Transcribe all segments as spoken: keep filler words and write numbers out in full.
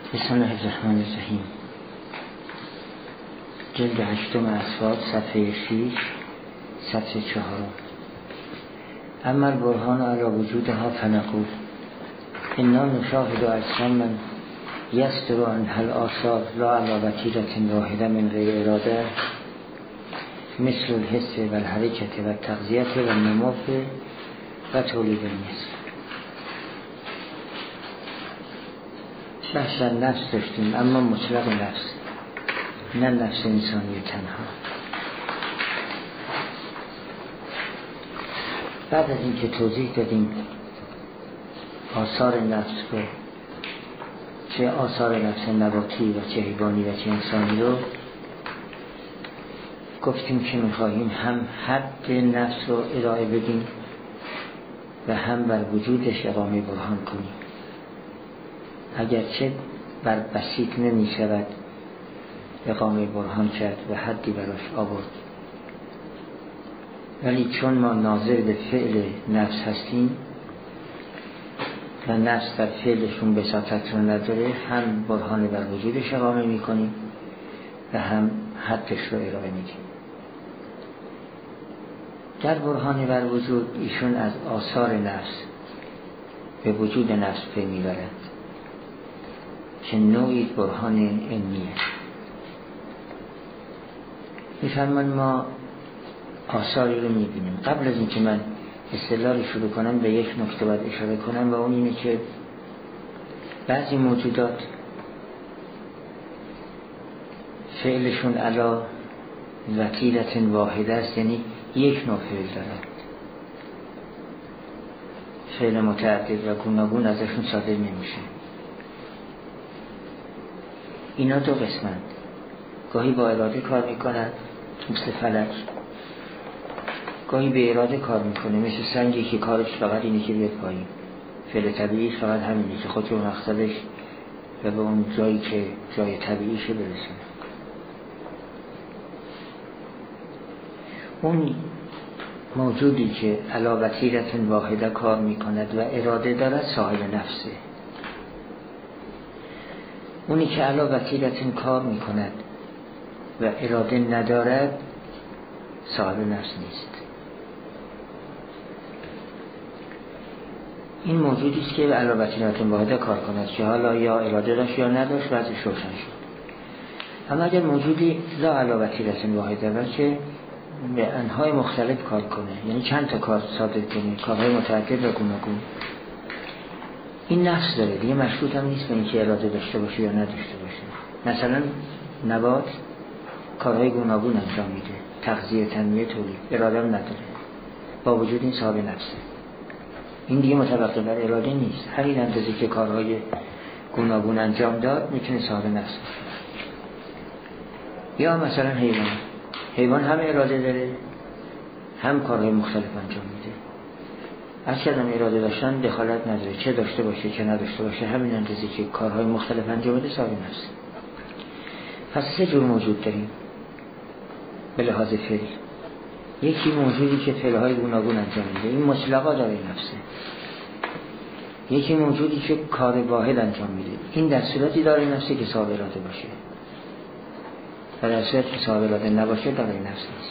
بسم الله الرحمن الرحیم. جلد هشتم اسواد، صفحه شیش، صفحه چهار. اما البرهان علی وجودها فنقول انا نشاهد اجساما یصدر عنها الآثار لا علی وتیرة واحدة من غیر اراده مثل الحس و الحرکت و التغذیه و النمو و تولید النسل. بحث نفس داشتیم، اما مطلق نفس، نه نفس انسانی تنها. بعد از اینکه توضیح دادیم آثار نفس رو، چه آثار نفس نباتی و چه حیوانی و چه انسانی رو، گفتیم که میخواهیم هم حد نفس رو ارائه بدیم و هم بر وجودش اقامه برهان کنیم. اگرچه بر بسیط نمی شود اقامه برهان کرد و حدی براش آورد، ولی چون ما ناظر به فعل نفس هستیم و نفس در فعلشون بساطت رو نداره، هم برهان بر وجودش اقامه می کنیم و هم حدش رو ارائه می دیم. در برهان بر وجود ایشون از آثار نفس به وجود نفس پی می برند که نوعی برهان علمیه. میفرمان ما آثاری رو میبینیم. قبل از اینکه من اصطلاح شروع کنم به یک نکته باید اشاره کنم و اون اینه که بعضی موجودات فعلشون علا وتیرة واحده است، یعنی یک نوع فعل دارن، فعل متعدد و گوناگون ازشون صادر نمیشه. اینا دو قسمند، گاهی با اراده کار میکنن مثل فلک، گاهی به اراده کار میکنه مثل سنگی که کارش فقط اینه که بیاد پایین، فعل طبیعیش فقط همینه که خود رو مقصدش و به اون جایی که جای طبیعیشه برسونه. اون موجودی که علی وتیرة واحده کار میکند و اراده دارد صاحب نفسه. اونی که علی وتیرة کار میکند و اراده ندارد صاحب نفس نیست. این موجودی است که علی وتیرة واحده کار کند که حالا یا اراده داشت یا نداشت وضعش روشن شد. اما اگر موجودی لا علی وتیرة واحده باشه، به انواع مختلف کار کنه، یعنی چند تا کار صادر کنه، کارهای متعدد و گوناگون، این نفس داره دیگه، مشروط هم نیست به اینکه اراده داشته باشه یا نداشته باشه. مثلا نبات کارهای گوناگون انجام میده، تغذیه، تنمیه، تولید، اراده هم نداره، با وجود این صاحب نفسه. این دیگه متوقف بر اراده نیست، هر این اندازه که کارهای گوناگون انجام داد میتونه صاحب نفس باشه. یا مثلا حیوان حیوان هم اراده داره هم کارهای مختلف انجام میده. از کردم اراده داشتن دخالت نداره، چه داشته باشه چه نداشته باشه، همین اندازه که کارهای مختلف انجام بده صاحب نفس. پس سه جور موجود داریم به لحاظ فعل. یکی موجودی که فعلهای گوناگون انجام میده، این مطلقا داره نفسه. یکی موجودی که کار واحد انجام میده، این در صورتی داره نفسه که صاحب اراده باشه، و در صورتی که صاحب اراده نباشه داره نفس نیست.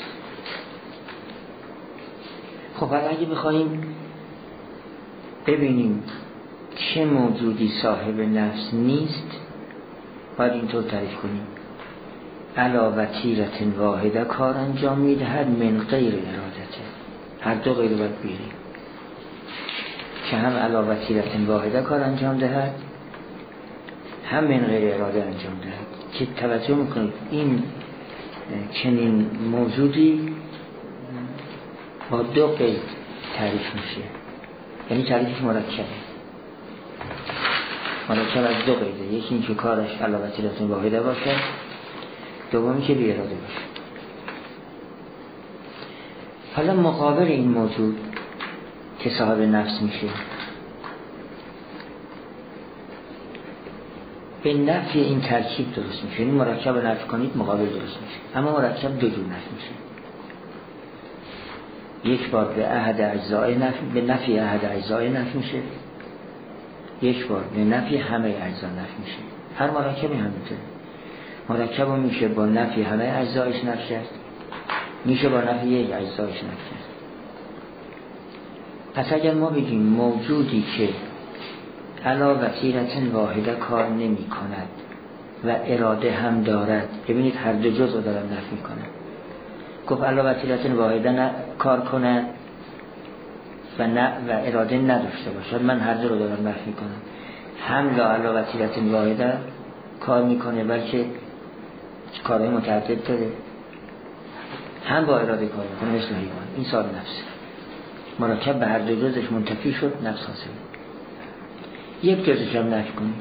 خب اگه بخوایم ببینیم چه موجودی صاحب نفس نیست، باید اینطور تعریف کنیم: علی وتیرة واحده کار انجام میدهد من غیر ارادته. هر دو غیر باید بیاریم که هم علی وتیرة واحده کار انجام دهد، هم من غیر اراده انجام دهد. که توجه میکنید این چنین موجودی با دو قید تعریف میشه، یعنی تعریفش مرکبه مرکب از دو قیده. یکی این که کارش علی وتیرة واحده باشه، دومی که بی اراده باشه. حالا مقابل این موجود که صاحب نفس میشه، به نفی این ترکیب درست میشه، یعنی مرکب رو نفی کنید مقابل درست میشه. اما مرکب دو جور نفی میشه، یک بار به احد اجزای نفی، به نفی احد اجزای نفی میشه، یک بار به نفی همه اجزا نفی میشه. هر مرکبی همینطوره. مرکب رو میشه با نفی همه اجزایش نفی کرد، میشه با نفی یک اجزایش نفی کرد. پس اگر ما بگیم موجودی که علا وسیلة واحده کار نمی کند و اراده هم دارد، ببینید هر دو جزء رو دارن نفی میکنن. گفت علا وسیلة واحده نه کار کند و نه و اراده نداشته باشد، من هر دو رو دارم نفی میکنم. هم لا علا وسیلة واحده کار میکنه بلکه کارهای متعدد داره، هم با اراده کار میکنه مثل حیوان. این صاحب نفسه، مرکب به هر دو جزش منتفی شد، نفس حاصل. یک جزش هم نفی کنید،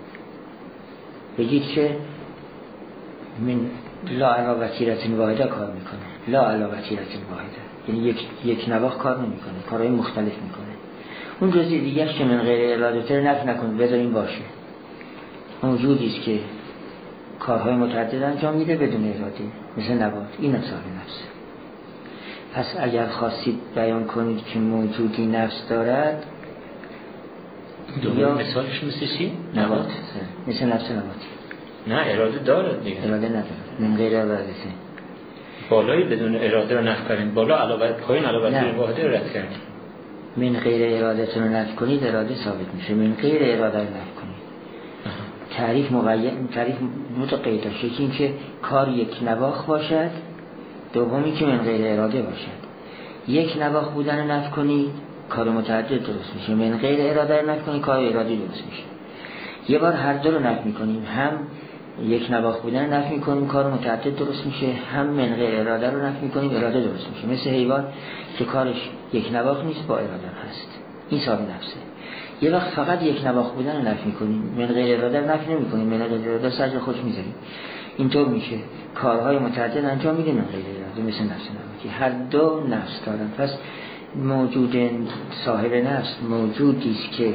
بگید که من لا علا وسیلة واحده کار میکنه، لا علا وسیلة واحده، یعنی یک یک نواخت کار نمیکنه، کارهای مختلف میکنه. اون جزئی دیگه که من غیر اراده نفی نکنید، بذاریم باشه. موجودی است که کارهای متعدد انجام میده بدون اراده، مثل نبات. این صاحب نفسه. پس اگر خواستید بیان کنید که موجودی نفس دارد، دوباره مثالش مثل چی؟ نبات، مثل نفس نباتی. نه اراده داره دیگه. اراده نداره، من غیر اراده. بالایی بدون اراده رو نفی کنید، بالا علاوه پایین علاوه بر واحده رو رد کنید. من غیر اراده‌تون رو نفی کنید، اراده ثابت میشه. من غیر اراده رو نفی کنید، تعریف مقید، تعریف متقید داشته. این که کار یک نواخت باشد، دومی که من غیر اراده باشد. یک نواخت بودن رو نفی کنید، کار متعدد درست میشه. من غیر اراده رو نفی کنید، کار ارادی درست میشه. یه بار هر دو رو نفی میکنیم، هم یک نواخت بودن نفی میکنیم کار متعدد درست میشه، هم من غیر اراده رو نفی میکنیم اراده درست میشه. مثل حیوان که کارش یک نواخت نیست، با اراده هست. این صاحب نفسه. یه وقت فقط یک نواخت بودن رو نفی میکنیم، من غیر اراده رو نفی نمیکنیم، من غیر اراده سجل خوش میذاریم. اینطور میشه کارهای متعدد انجام میده من غیر اراده، مثل نفس نواختی. هر دو نفس دارن. پس موجود صاحب نفس موجودی است که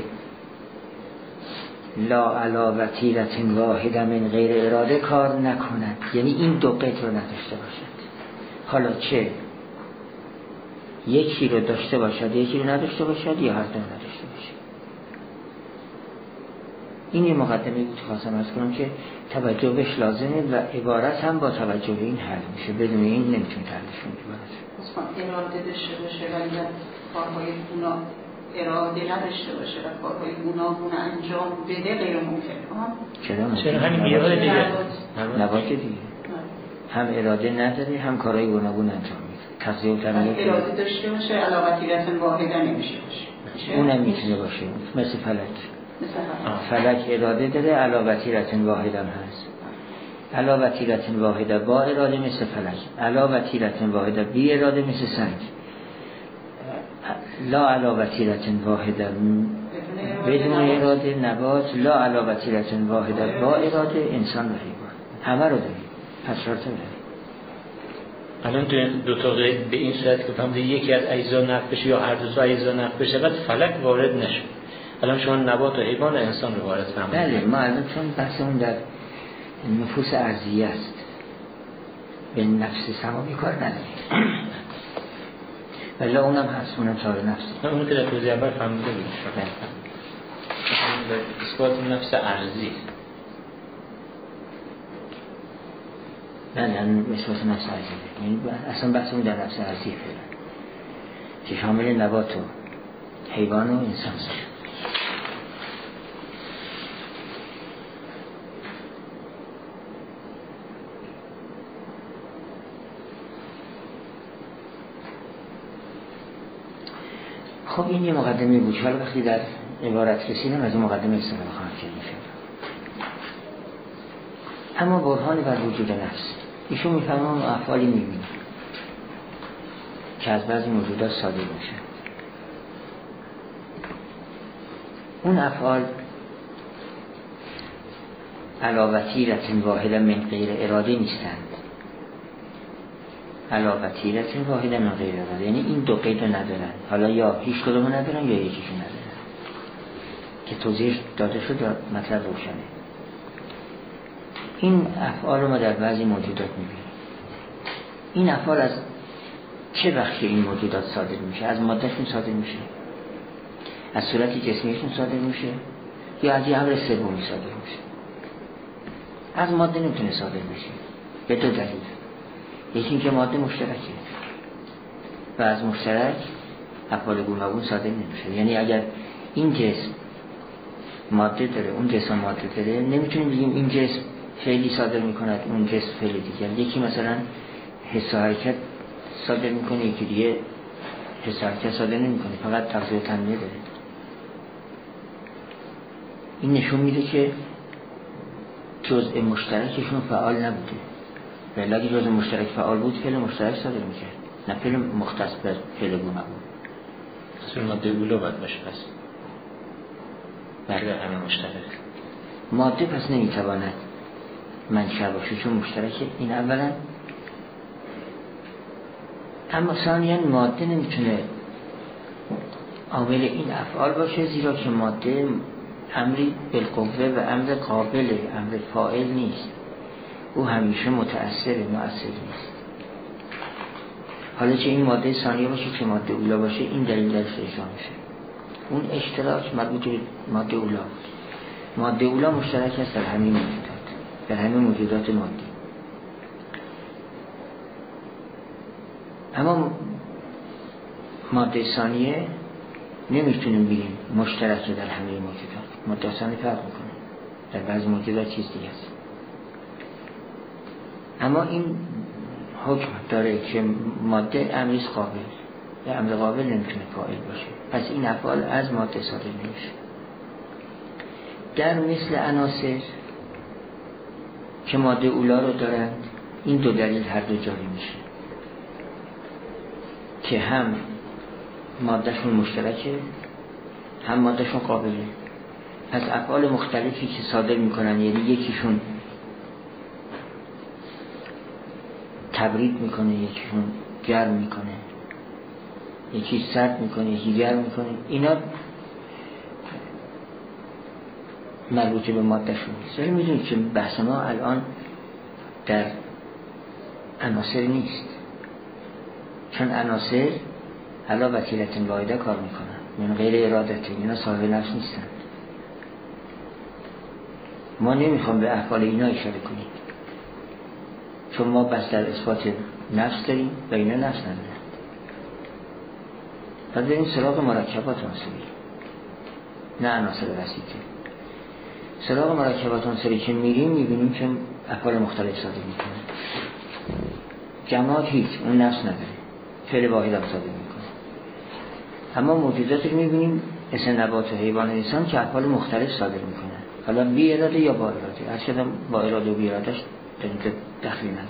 لا علا وتیرة واحده من غیر اراده کار نکند، یعنی این دو قید رو نداشته باشد. حالا چه یکی رو داشته باشد یکی رو نداشته باشد، یا هر دو نداشته باشد. این یه مقدمه بود خواستم از کنم که توجه بهش لازمه و عبارت هم با توجه به این حل میشه، بدون این نمیتونی حلش کنید. اراده داشته باشه ولی کارهای اونا اراده نداشته باشه و کارهای گوناگون انجام بده غیر ممکنه. چرا؟ چرا همین بیاره دیگه نبات دیگه هم اراده نداره، هم کارهای گوناگون انجام میده. تغذیه و تمرین اراده داشته باشه علاوه وتیرة واحده نمیشه باشه. اونم میتونه باشه، مثل فلک. فلک اراده داره، علاوه وتیرة واحده هم هست. علاوه وتیرة واحده با اراده مثل فلک، علاوه وتیرة واحده بی اراده مثل سنگ. لا علاوه وتیرة واحده بدون اراده نبات، لا علاوه وتیرة واحده با اراده انسان و حیوان. همه رو داریم. پس شرط داریم. الان دو تا به این صورت که فهمید یکی از اجزا نفی بشه یا هر دو تا اجزا نفی بشه، بعد فلک وارد نشه. الان شما نبات و حیوان و انسان رو وارد فهمید. بله، ما الان چون بحثمون در نفوس ارضیه است، به نفس سماوی کار نداریم. ولی اونم هست، اونم صاحب نفس. نه اونو که در توضیح اول فهمیده بودیم. اثبات نفس ارضی. نه نه اثبات نفس ارضی. یعنی اصلا بحثمون در نفس ارضی فعلا که شامل نبات و حیوان و انسان است. خب این یه مقدمه بود. حالا وقتی در عبارت رسیدم از این مقدمه استفاده خواهم کرد میشه. اما برهان بر وجود نفس، ایشون میفرمان افعالی میبینه که از بعضی موجودات صادر میشه. اون افعال علاوه وتیرة واحده من غیر اراده نیستند. علاوه وتیرة واحده من غیر اراده، یعنی این دو قید ندارن. حالا یا هیچ کدوم ندارن یا یکیشون ندارن که توضیح داده شد و مطلب روشنه. این افعال رو ما در بعضی موجودات میبینیم. این افعال از چه بخشی این موجودات صادر میشه؟ از مادهشون صادر میشه، از صورت جسمیشون صادر میشه، یا از یه امر سومی صادر میشه. از ماده نمیتونه صادر بشه به دو دلیل. یکی اینکه ماده مشترکه و از مشترک افعال گوناگون صادر نمیشه. یعنی اگر این جسم ماده داره اون جسم ماده داره، نمیتونیم بگیم این جسم فعلی صادر میکند اون جسم فعل دیگر. یکی مثلا حس و حرکت صادر میکنه، یکی دیگه حس و حرکت صادر نمیکنه، فقط تغذیه و تنمیه داره. این نشون میده که جزء مشترکشون فعال نبوده. ولی اگه جزء مشترک فعال بود فعل مشترک صادر میکرد، نه فعل مختص به فعل گوناگون. اصلا ماده اولا باید باشه پس برای همه مشترک. ماده پس نمیتواند منشأ باشه چون مشترکه. این اولا. اما ثانیاً ماده نمیتونه عامل این افعال باشه، زیرا که ماده امری بالقوه و امر قابل، امر فاعل نیست. او همیشه متأثر، مؤثر نیست. حالا چه این ماده ثانیه باشه که ماده اولا باشه، این دلیل درش اجرا میشه. اون اشتراک مربوط به ماده اولا بود. ماده اولا مشترک است در همین موجودات، در همین موجودات مادی. اما ماده ثانیه نمیتونیم بگیم مشترکه در همه موجودات. ماده ثانیه فرق میکنه، در بعضی موجودات چیز دیگه است. اما این حکم داره که ماده امریز قابل، یا امر قابل نمیتونه فاعل باشه، پس این افعال از ماده صادر نمیشه. در مثل عناصر که ماده اولا رو دارند، این دو دلیل هر دو جاری میشه که هم مادهشون مشترکه هم مادهشون قابله. پس افعال مختلفی که صادر میکنن، یعنی یکیشون تبرید میکنه، یکیشون گرم میکنه، یکی سرد میکنه، یکی گرم میکنه، اینا مربوطه به مادهشون نیست. ولی میدونید که بحث ما الان در عناصر نیست، چون عناصر علا وسیلت واحده کار میکنن، من غیر ارادته، اینا صاحب نفس نیستن. ما نمیخوام به افعال اینا اشاره کنیم، چون ما بس در اثبات نفس داریم و اینا نفس ندارن. پس بریم سراغ مرکبات عنصری، نه عناصر وسیطه. سراغ مرکبات عنصری که میریم میبینیم که افعال مختلف صادر میکنه. جماد هیچ، اون نفس نداره، فعل واحد هم صادر میکنه. اما موجوداتی رو میبینیم مثل نبات و حیوان و انسان که افعال مختلف صادر میکنه، حالا بی اراده یا با اراده. هر شدم با اراده و بی ارادهش در اینجا دخلی نداره.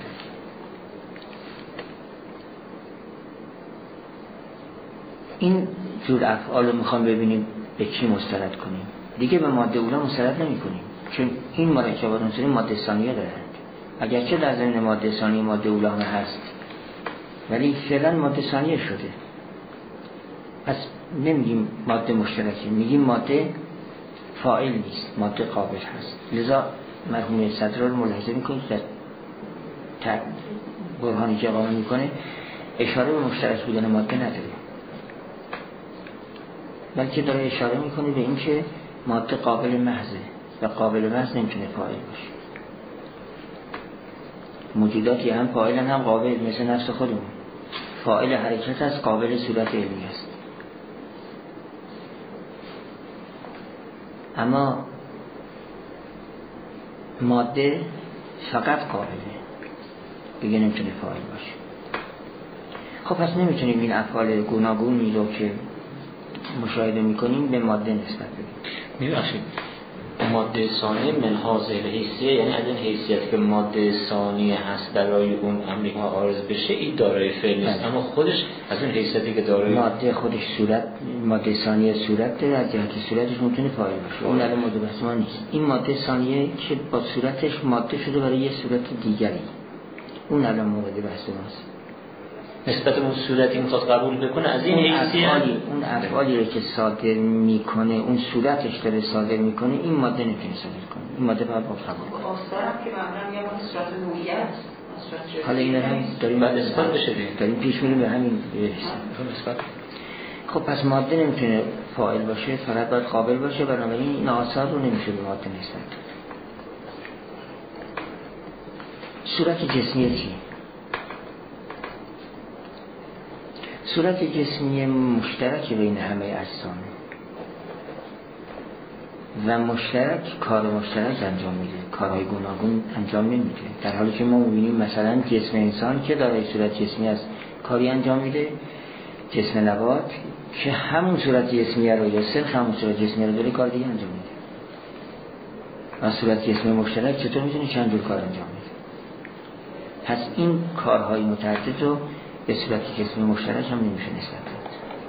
این جور افعال رو میخوام ببینیم به چی مستند کنیم. دیگه به ماده اولا مستند نمی کنیم، چون این مرکبات عنصری ماده ثانیه دارند. اگرچه در ضمن ماده ثانیه ماده اولا هم هست، ولی فعلا ماده ثانیه شده. پس نمیگیم ماده مشترکه، میگیم ماده فاعل نیست، ماده قابل هست. لذا مرحوم صدر رو ملاحظه میکنید در برهانی که اقامه میکنه اشاره به مشترک بودن ماده نداره، بلکه داره اشاره میکنه به این که ماده قابل محضه و قابل محض نمیتونه فاعل باشه. موجوداتی هم فاعلن هم قابل، مثل نفس خودمون فاعل حرکت است، قابل صورت علمی است. اما ماده فقط قابله، دیگه نمیتونه فاعل باشه. خب پس نمیتونیم این افعال گوناگونی رو که مشاهده میکنیم به ماده نسبت بدیم. میبخشید ماده ثانیه من حاصل حیثیه، یعنی از این حیثیت که ماده ثانیه هست برای اون امری ها عارض بشه، این دارای فعل نیست، اما خودش از این حیثیتی که دارای ماده خودش صورت، ماده ثانیه صورت داره، از جهت صورتش میتونه فاعل باشه. اون الان ماده بحث ما نیست. این ماده ثانیه که با صورتش ماده شده برای یه صورت دیگری، اون الان مورد بحث ماست. نسبت اون صورتی میخواد قبول بکنه از این حیثیت، اون افعالی رو که صادر میکنه، اون صورتش داره صادر میکنه، این ماده نمیتونه صادر کنه. این ماده باید با قبول. آثارم که معمولا یه ماده صورت نوعیت. حالا این هم داریم بعد اثبات بشه دیگه، داریم پیش میریم به همین اثبات. خب پس ماده نمیتونه فاعل باشه، فقط باید قابل باشه، بنابراین این آثار رو نمیشه به ماده نسبت داد. صورت جسمی چی؟ صورت جسمی مشترک بین همه اجسامه و مشترک کار مشترک انجام میده، کارهای گوناگون انجام نمیده. در حالی که ما میبینیم مثلا جسم انسان که دارای صورت جسمی است کاری انجام میده، جسم نبات که همون صورت جسمی رو یا صرف همون صورت جسمی رو داره کار دیگه انجام میده. و صورت جسمی مشترک چطور میتونه چند جور کار انجام میده؟ پس این کارهای متعدد رو به صورت جسمی مشترک هم نمیشه نسبت داد.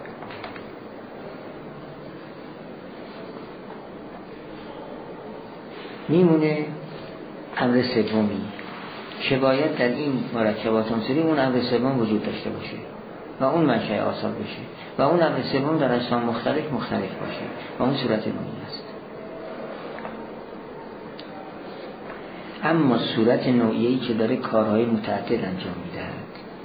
میمونه امر سومی که باید در این مرکبات عنصری اون امر سوم وجود داشته باشه و اون منشأ آثار بشه و اون امر سوم در اجسام مختلف مختلف باشه و اون صورت نوعی است. اما صورت نوعیه‌ای که داره کارهای متعدد انجام میدهد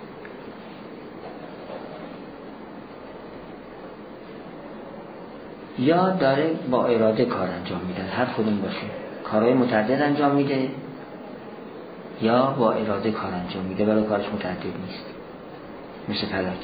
یا داره با اراده کار انجام میده، هر کدوم باشه، کارهای متعدد انجام میده یا با اراده کار انجام میده ولی کارش متعدد نیست، مثل فلک.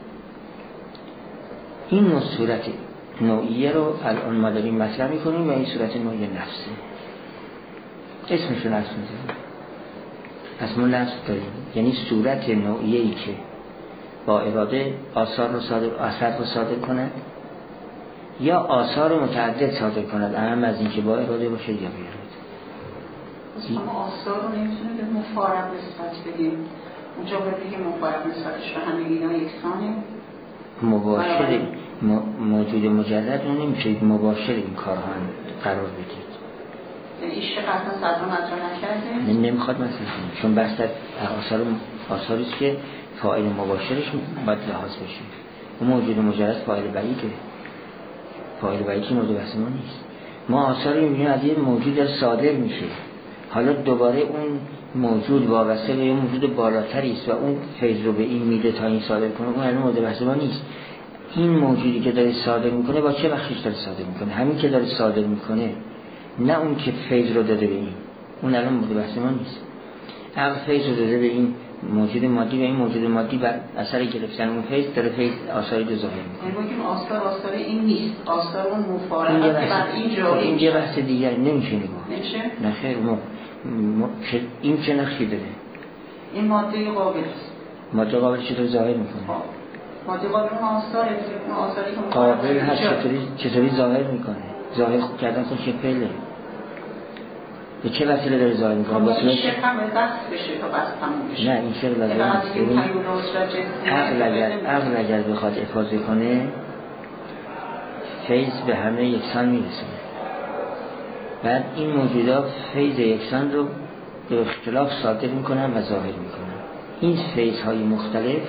این نوع صورت نوعیه رو الان ما داریم مطرح میکنیم و این صورت نوعیه نفسه، اسمش رو نفس میذاریم. پس ما نفس داریم، یعنی صورت نوعیه‌ای که با اراده آثار رو صادر اثر رو صادر کند یا آثار متعدد صادر کند، اهم از این که با اراده باشه یا بی اراده. اما آثار رو نمیتونه به مفارق نسبت بدیم، اونجا باید بگیم مفارق نسبتش به همه اینا یکسانه. مباشر موجود مجرد رو نمیشه مباشر این کارها قرار بدید. یعنی ایش که قطعا صدر رو مطرح نکرده؟ نمیخواد مطرح کنیم، چون بحث آثار آثاریست که فاعل مباشرش باید لحاظ بشه. اون موجود مجرد فاعل بعیده، فاعل بعیدی مورد بحث ما نیست. ما آثاری میبینیم از یه موجود صادر میشه، حالا دوباره اون موجود وابسته به یه موجود بالاتری است و اون فیض رو به این میده تا این صادر کنه، اون الان مورد بحث ما نیست. این موجودی که داره صادر میکنه با چه بخشش داره صادر میکنه؟ همین که داره صادر میکنه، نه اون که فیض رو داده به این، اون الان مورد بحث ما نیست. عقل فیض رو داده به این موجود مادی و این موجود مادی بر اثر گرفتن اون فیض داره فیض آثاری رو ظاهر میکنه. میگیم آثار آثار این نیست، آثار اون مفارقه که بر این جاری. این یه بحث دیگر نمیشه نگاه. نمیشه؟ نه خیر، ما این چه نقشی داره؟ این ماده قابل است. ماده قابل چطور ظاهر میکنه؟ ماده قابل اون آثاره، اون آثاری که قابل هست چطوری چطوری ظاهر میکنه؟ ظاهر کردن خودش فعله. به چه وسیله داره ظاهر میکنه؟ با این شکل هم بحث بشه تا بحث تموم بشه. نه این شکل لازم نیست. عقل اگر عقل اگر بخواد افاضه کنه فیض به همه یکسان میرسونه. بعد این موجودات فیض یکسان رو به اختلاف صادر میکنن و ظاهر میکنن. این فیض های مختلف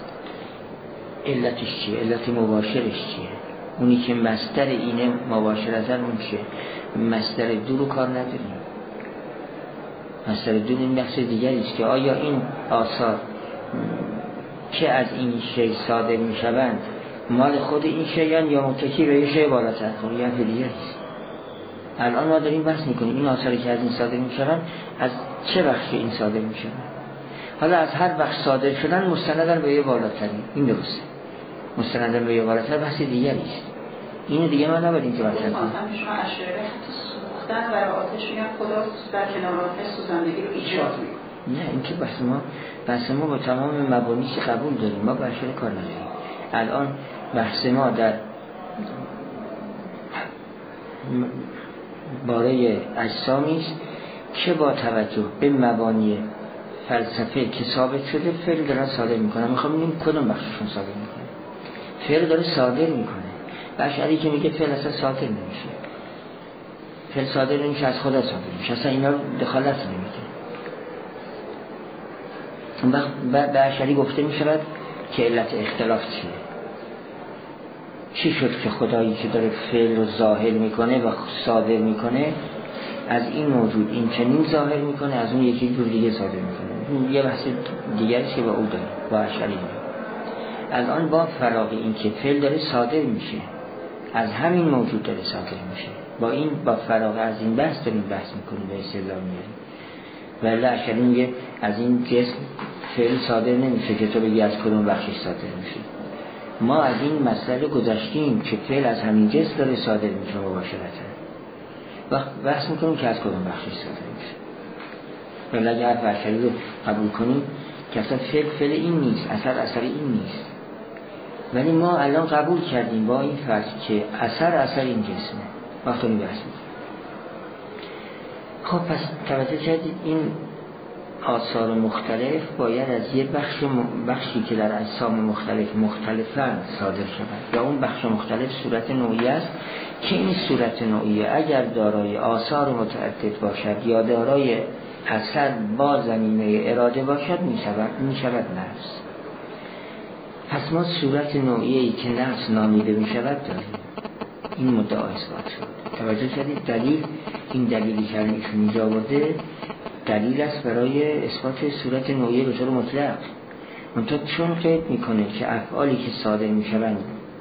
علتش چیه؟ علت مباشرش چیه؟ اونی که مصدر اینه مباشر از اون میشه. مصدر دو رو کار نداریم. مصدر دو این بحث دیگری است که آیا این آثار که از این شی صادر میشوند مال خود این شیان یا متکی به یه شی بالاتر، خب یه حرف دیگری است. الان ما داریم بحث میکنیم این آثاری که از این صادر میشوند از چه بخشی این صادر میشوند. حالا از هر بخش صادر شدن مستندن به یه بالاتری، این درسته. مستندن به یه بالاتر بحث دیگری است. اینو دیگه ما نباید که مطرح کنیم. شما اشعه سوختن برای آتش میگن خدا در کنار آتش سوزندگی رو ایجاد میکنه. نه این که بحث ما بحث ما با تمام مبانی که قبول داریم، ما با اشعه کار نداریم. الان بحث ما در باره اجسامی است که با توجه به مبانی فلسفه که ثابت شده فعل دارن صادر میکنن. میخوام ببینیم کدوم بخششون صادر میکنه. فعل داره صادر میکنه. اشعری که میگه فعل اصلا صادر نمیشه، فعل صادر نمیشه، از خدا صادر میشه، اصلا اینا رو دخالت نمیده. اون وقت به اشعری گفته میشود که علت اختلاف چیه؟ چی شد که خدایی که داره فعل رو ظاهر میکنه و صادر میکنه از این موجود این چنین ظاهر میکنه، از اون یکی جور دیگه صادر میکنه. یه بحث دیگری که با او داره، با اشعری داره. الان با فراغ این که فعل داره صادر میشه، از همین موجود داره صادر میشه، با این با فراغ از این بحث داریم بحث میکنیم، به استدلال میاریم. ولی اشعری میگه از این جسم فعل صادر نمیشه که تو بگی از کدوم بخشش صادر میشه. ما از این مسئله گذشتیم که فعل از همین جسم داره صادر میشه مباشرتا، وقت بحث میکنیم که از کدوم بخشش صادر میشه. ولی اگه حرف اشعری رو قبول کنیم که اصلا فعل فعل این نیست، اثر اثر این نیست، ولی ما الان قبول کردیم با این فرض که اثر اثر این جسمه، وقت رو بحث میکنیم. خب پس توجه کردید این آثار مختلف باید از یه بخش بخشی که در اجسام مختلف مختلفاً صادر شود، یا اون بخش مختلف صورت نوعی است که این صورت نوعی اگر دارای آثار متعدد باشد یا دارای اثر با زمینه اراده باشد میشود میشود نفس. پس ما صورت نوعی که نفس نامیده میشود داریم. این مدعا اثبات شد. توجه کردید دلیل این دلیلی که ایشون اینجا آورده دلیل است برای اثبات صورت نوعی به طور مطلق. منتها چون قید میکنه که افعالی که صادر میشوند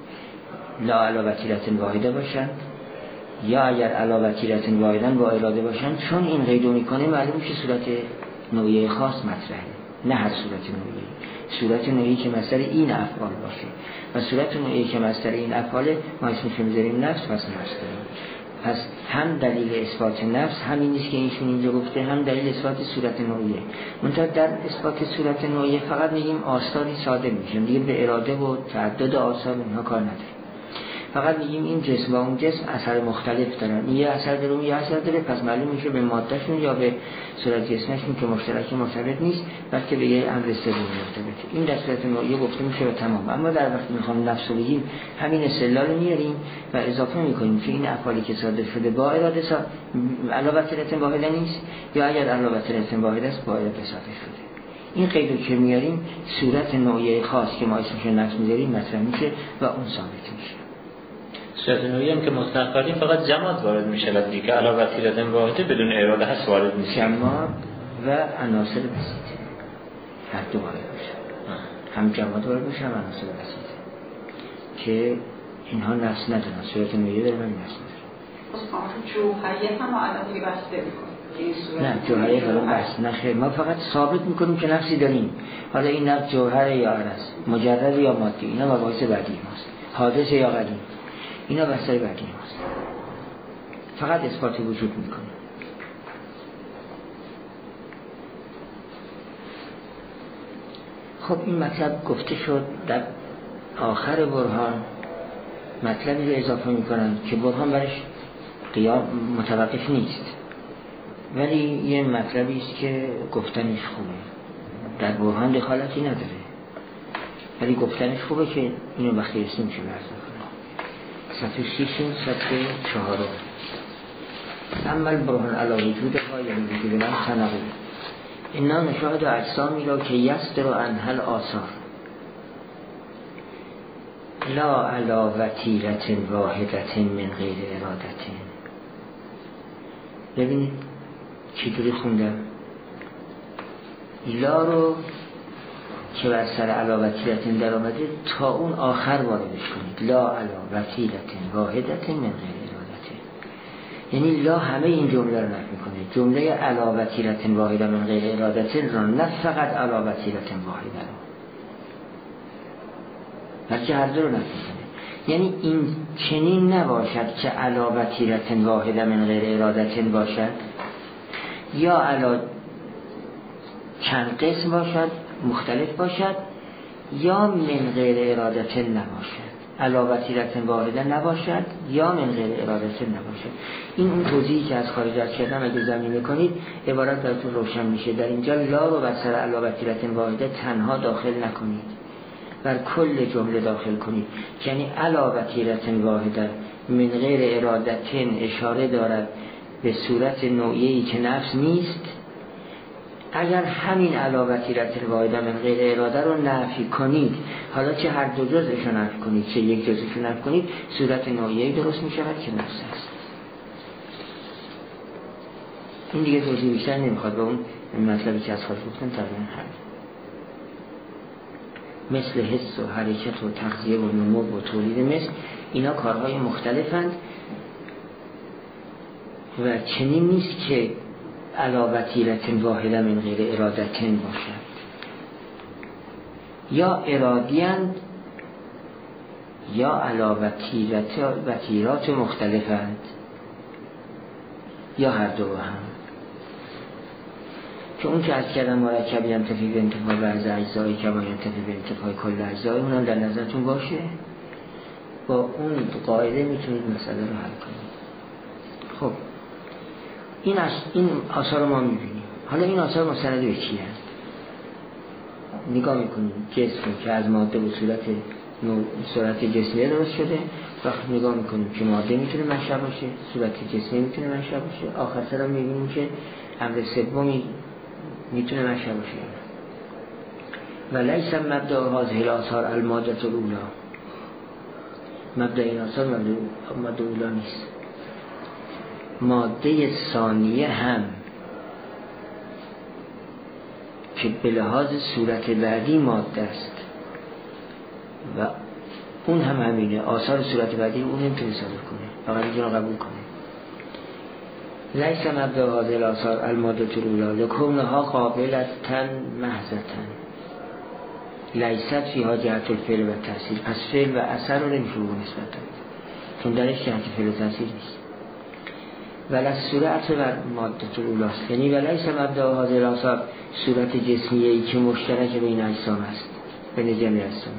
لا علی وتیرة واحده باشند یا اگر علی وتیرة واحده با اراده باشند، چون این قیدو میکنه معلوم میشه صورت نوعی خاص مطرحه، نه هر صورت نوعی. صورت نوعی که مصدر این افعال باشه و صورت نوعی که مصدر این افعال ما اسمش میذاریم نفس، پس نفس داریم. پس هم دلیل اثبات نفس همین نیست که اینشون اینجا گفته، هم دلیل اثبات صورت نوعیه. منتها در اثبات صورت نوعیه فقط میگیم آثاری صادر میشه، دیگه به اراده و تعدد آثار اینها کار نداره. فقط میگیم این جسم و اون جسم اثر مختلف دارن، یه اثر داره اون یه اثر داره، پس معلوم میشه به مادهشون یا به صورت جسمشون که مشترک مرتبط نیست، بلکه به یه امر سوم مرتبطه. این در صورت نوعیه گفته میشه و تمام. اما در وقتی میخوام نفس رو بگیم همین استدلال رو میاریم و اضافه میکنیم که این افعالی که صادر شده با اراده صادر علاوه وتیرة واحده نیست، یا اگر علاوه وتیرة واحده است با اراده صادر شده. این قیدو که میاریم صورت نوعیه خاص که ما اسمش نفس میذاریم مطرح میشه و اون ثابت میشه. صورت نوعی هم که مطلق کردیم فقط جماد وارد میشه دیگه، علاوه وتیرة واحده بدون اراده هست وارد میشه. جماد و عناصر بسیطه هر دو وارد میشه، هم جماد وارد میشه هم عناصر بسیطه که اینها نفس ندارن. صورت نوعی داره ولی نفس نداره. جوهریه هم علاوه بسته میکنه. نه جوهریه فرام بس نخیر، ما فقط ثابت میکنیم که نفسی داریم. حالا این نفس جوهره یا عرض، مجرد یا مادی، اینا مباحث بعدی ماست. حادث یا قدیم، اینا بحثای بعدی ماست. فقط اثبات وجود میکنه. خب این مطلب گفته شد. در آخر برهان مطلبی رو اضافه میکنن که برهان برش قیام متوقف نیست، ولی یه مطلبی است که گفتنش خوبه. در برهان دخالتی نداره ولی گفتنش خوبه که اینو وقتی رسیم میشه برز میکنه. صفحه شیشون صفحه چهارم. اما البرهان علی وجودها یعنی وجود من تنقل اینا نشاهد اجسامی را که یستر و انحل آثار لا علی وتیرة واحدة من غیر ارادة. ببینید چطوری خوندم لا رو که بر سر علی وتیرة در آمده تا اون آخر واردش کنید. لا علی وتیرة واحدة من غیر ارادة، یعنی لا همه این جمله رو نفی میکنه. جمله علی وتیرة واحدة من غیر ارادة را، نه فقط علی وتیرة واحدة رو، بلکه هر دو رو نفی میکنه. یعنی این چنین نباشد که علی وتیرة واحدة من غیر ارادة باشد، یا علی چند قسم باشد مختلف باشد، یا من غیر ارادة نباشد. علی وتیرة واحدة نباشد یا من غیر ارادة نباشد. این اون توضیحی که از خارج از کردم اگه زمین میکنید عبارت براتون روشن میشه. در اینجا لا رو بر سر علی وتیرة واحدة تنها داخل نکنید، بر کل جمله داخل کنید. یعنی علی وتیرة واحدة من غیر ارادة اشاره دارد به صورت نوعیه‌ای که نفس نیست. اگر همین علی وتیرة واحدة من غیر اراده رو نفی کنید، حالا چه هر دو جزءش رو نفی کنید چه یک جزءش رو نفی کنید، صورت نوعیه‌ای درست می شود که نفس است. این دیگه توضیح بیشتر نمیخواد، با اون مطلبی که از خارج گفتن تقریبا حل. مثل حس و حرکت و تغذیه و نمو و تولید مثل، اینا کارهای مختلفند و چنین نیست که علی وتیرة واحده من غیر ارادة باشد، یا ارادیند یا علی وتیرات مختلفند، یا هر دو هم. که اون که از کردم مرکب ینتفی به انتفاع بعض اجزایی که با ینتفی به انتفاع کل اجزایی، اونم در نظرتون باشه. با اون قاعده میتونید مسئله رو حل کنید. خب این از این آثار ما میبینیم. حالا این آثار مستند به چی هست؟ نگاه میکنیم جسمی که از ماده و صورت صورت جسمی درست شده، وقت نگاه میکنیم که ماده میتونه منشأ باشه، صورت جسمی میتونه منشأ باشه، آخر سر هم میبینیم که امر سومی میتونه منشأ باشه. و لیس مبدأ هذه الآثار الماده الاولی، مبدأ این آثار ماده اولی نیست. ماده ثانیه هم که به لحاظ صورت بعدی ماده است و اون هم همینه، آثار صورت بعدی اون نمیتونه صادر کنه، فقط اینجا رو قبول کنه. لیس مبدأ هذه الآثار الماده الاولی لکونها قابلة محضة لیست فیها جهت الفعل و تأثیر. پس فعل و اثر رو نمیشه رو نسبت داد، چون درش جهت فعل و تأثیر نیست. ولی صورت و ماده الاولی، یعنی ولیس مبدأ هذه الآثار صورت جسمیه ای که مشترک بین اجسام است، بین جمعی اجسام.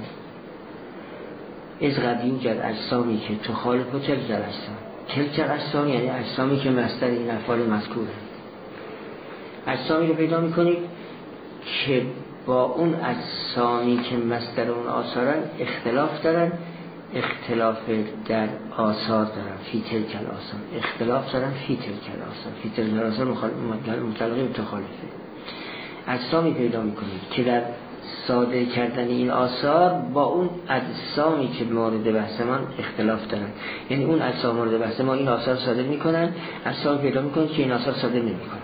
از قد یوجد اجسامی که تخالف تلک الاجسام، تلک الاجسام یعنی اجسامی که مصدر این افعال مذکوره. اجسامی رو پیدا میکنید که با اون اجسامی که مصدر اون آثارن اختلاف دارن، اختلاف در آثار دارن، فی تلک الآثار اختلاف دارن، فی تلک الآثار فی تلک الآثار متعلق متخالفه. اجسامی پیدا میکنید که در صادر کردن این آثار با اون اجسامی که مورد بحث ما اختلاف دارن، یعنی اون اجسام مورد بحث ما این آثار صادر میکنن، اجسامی پیدا میکنید که این آثار صادر نمیکنن،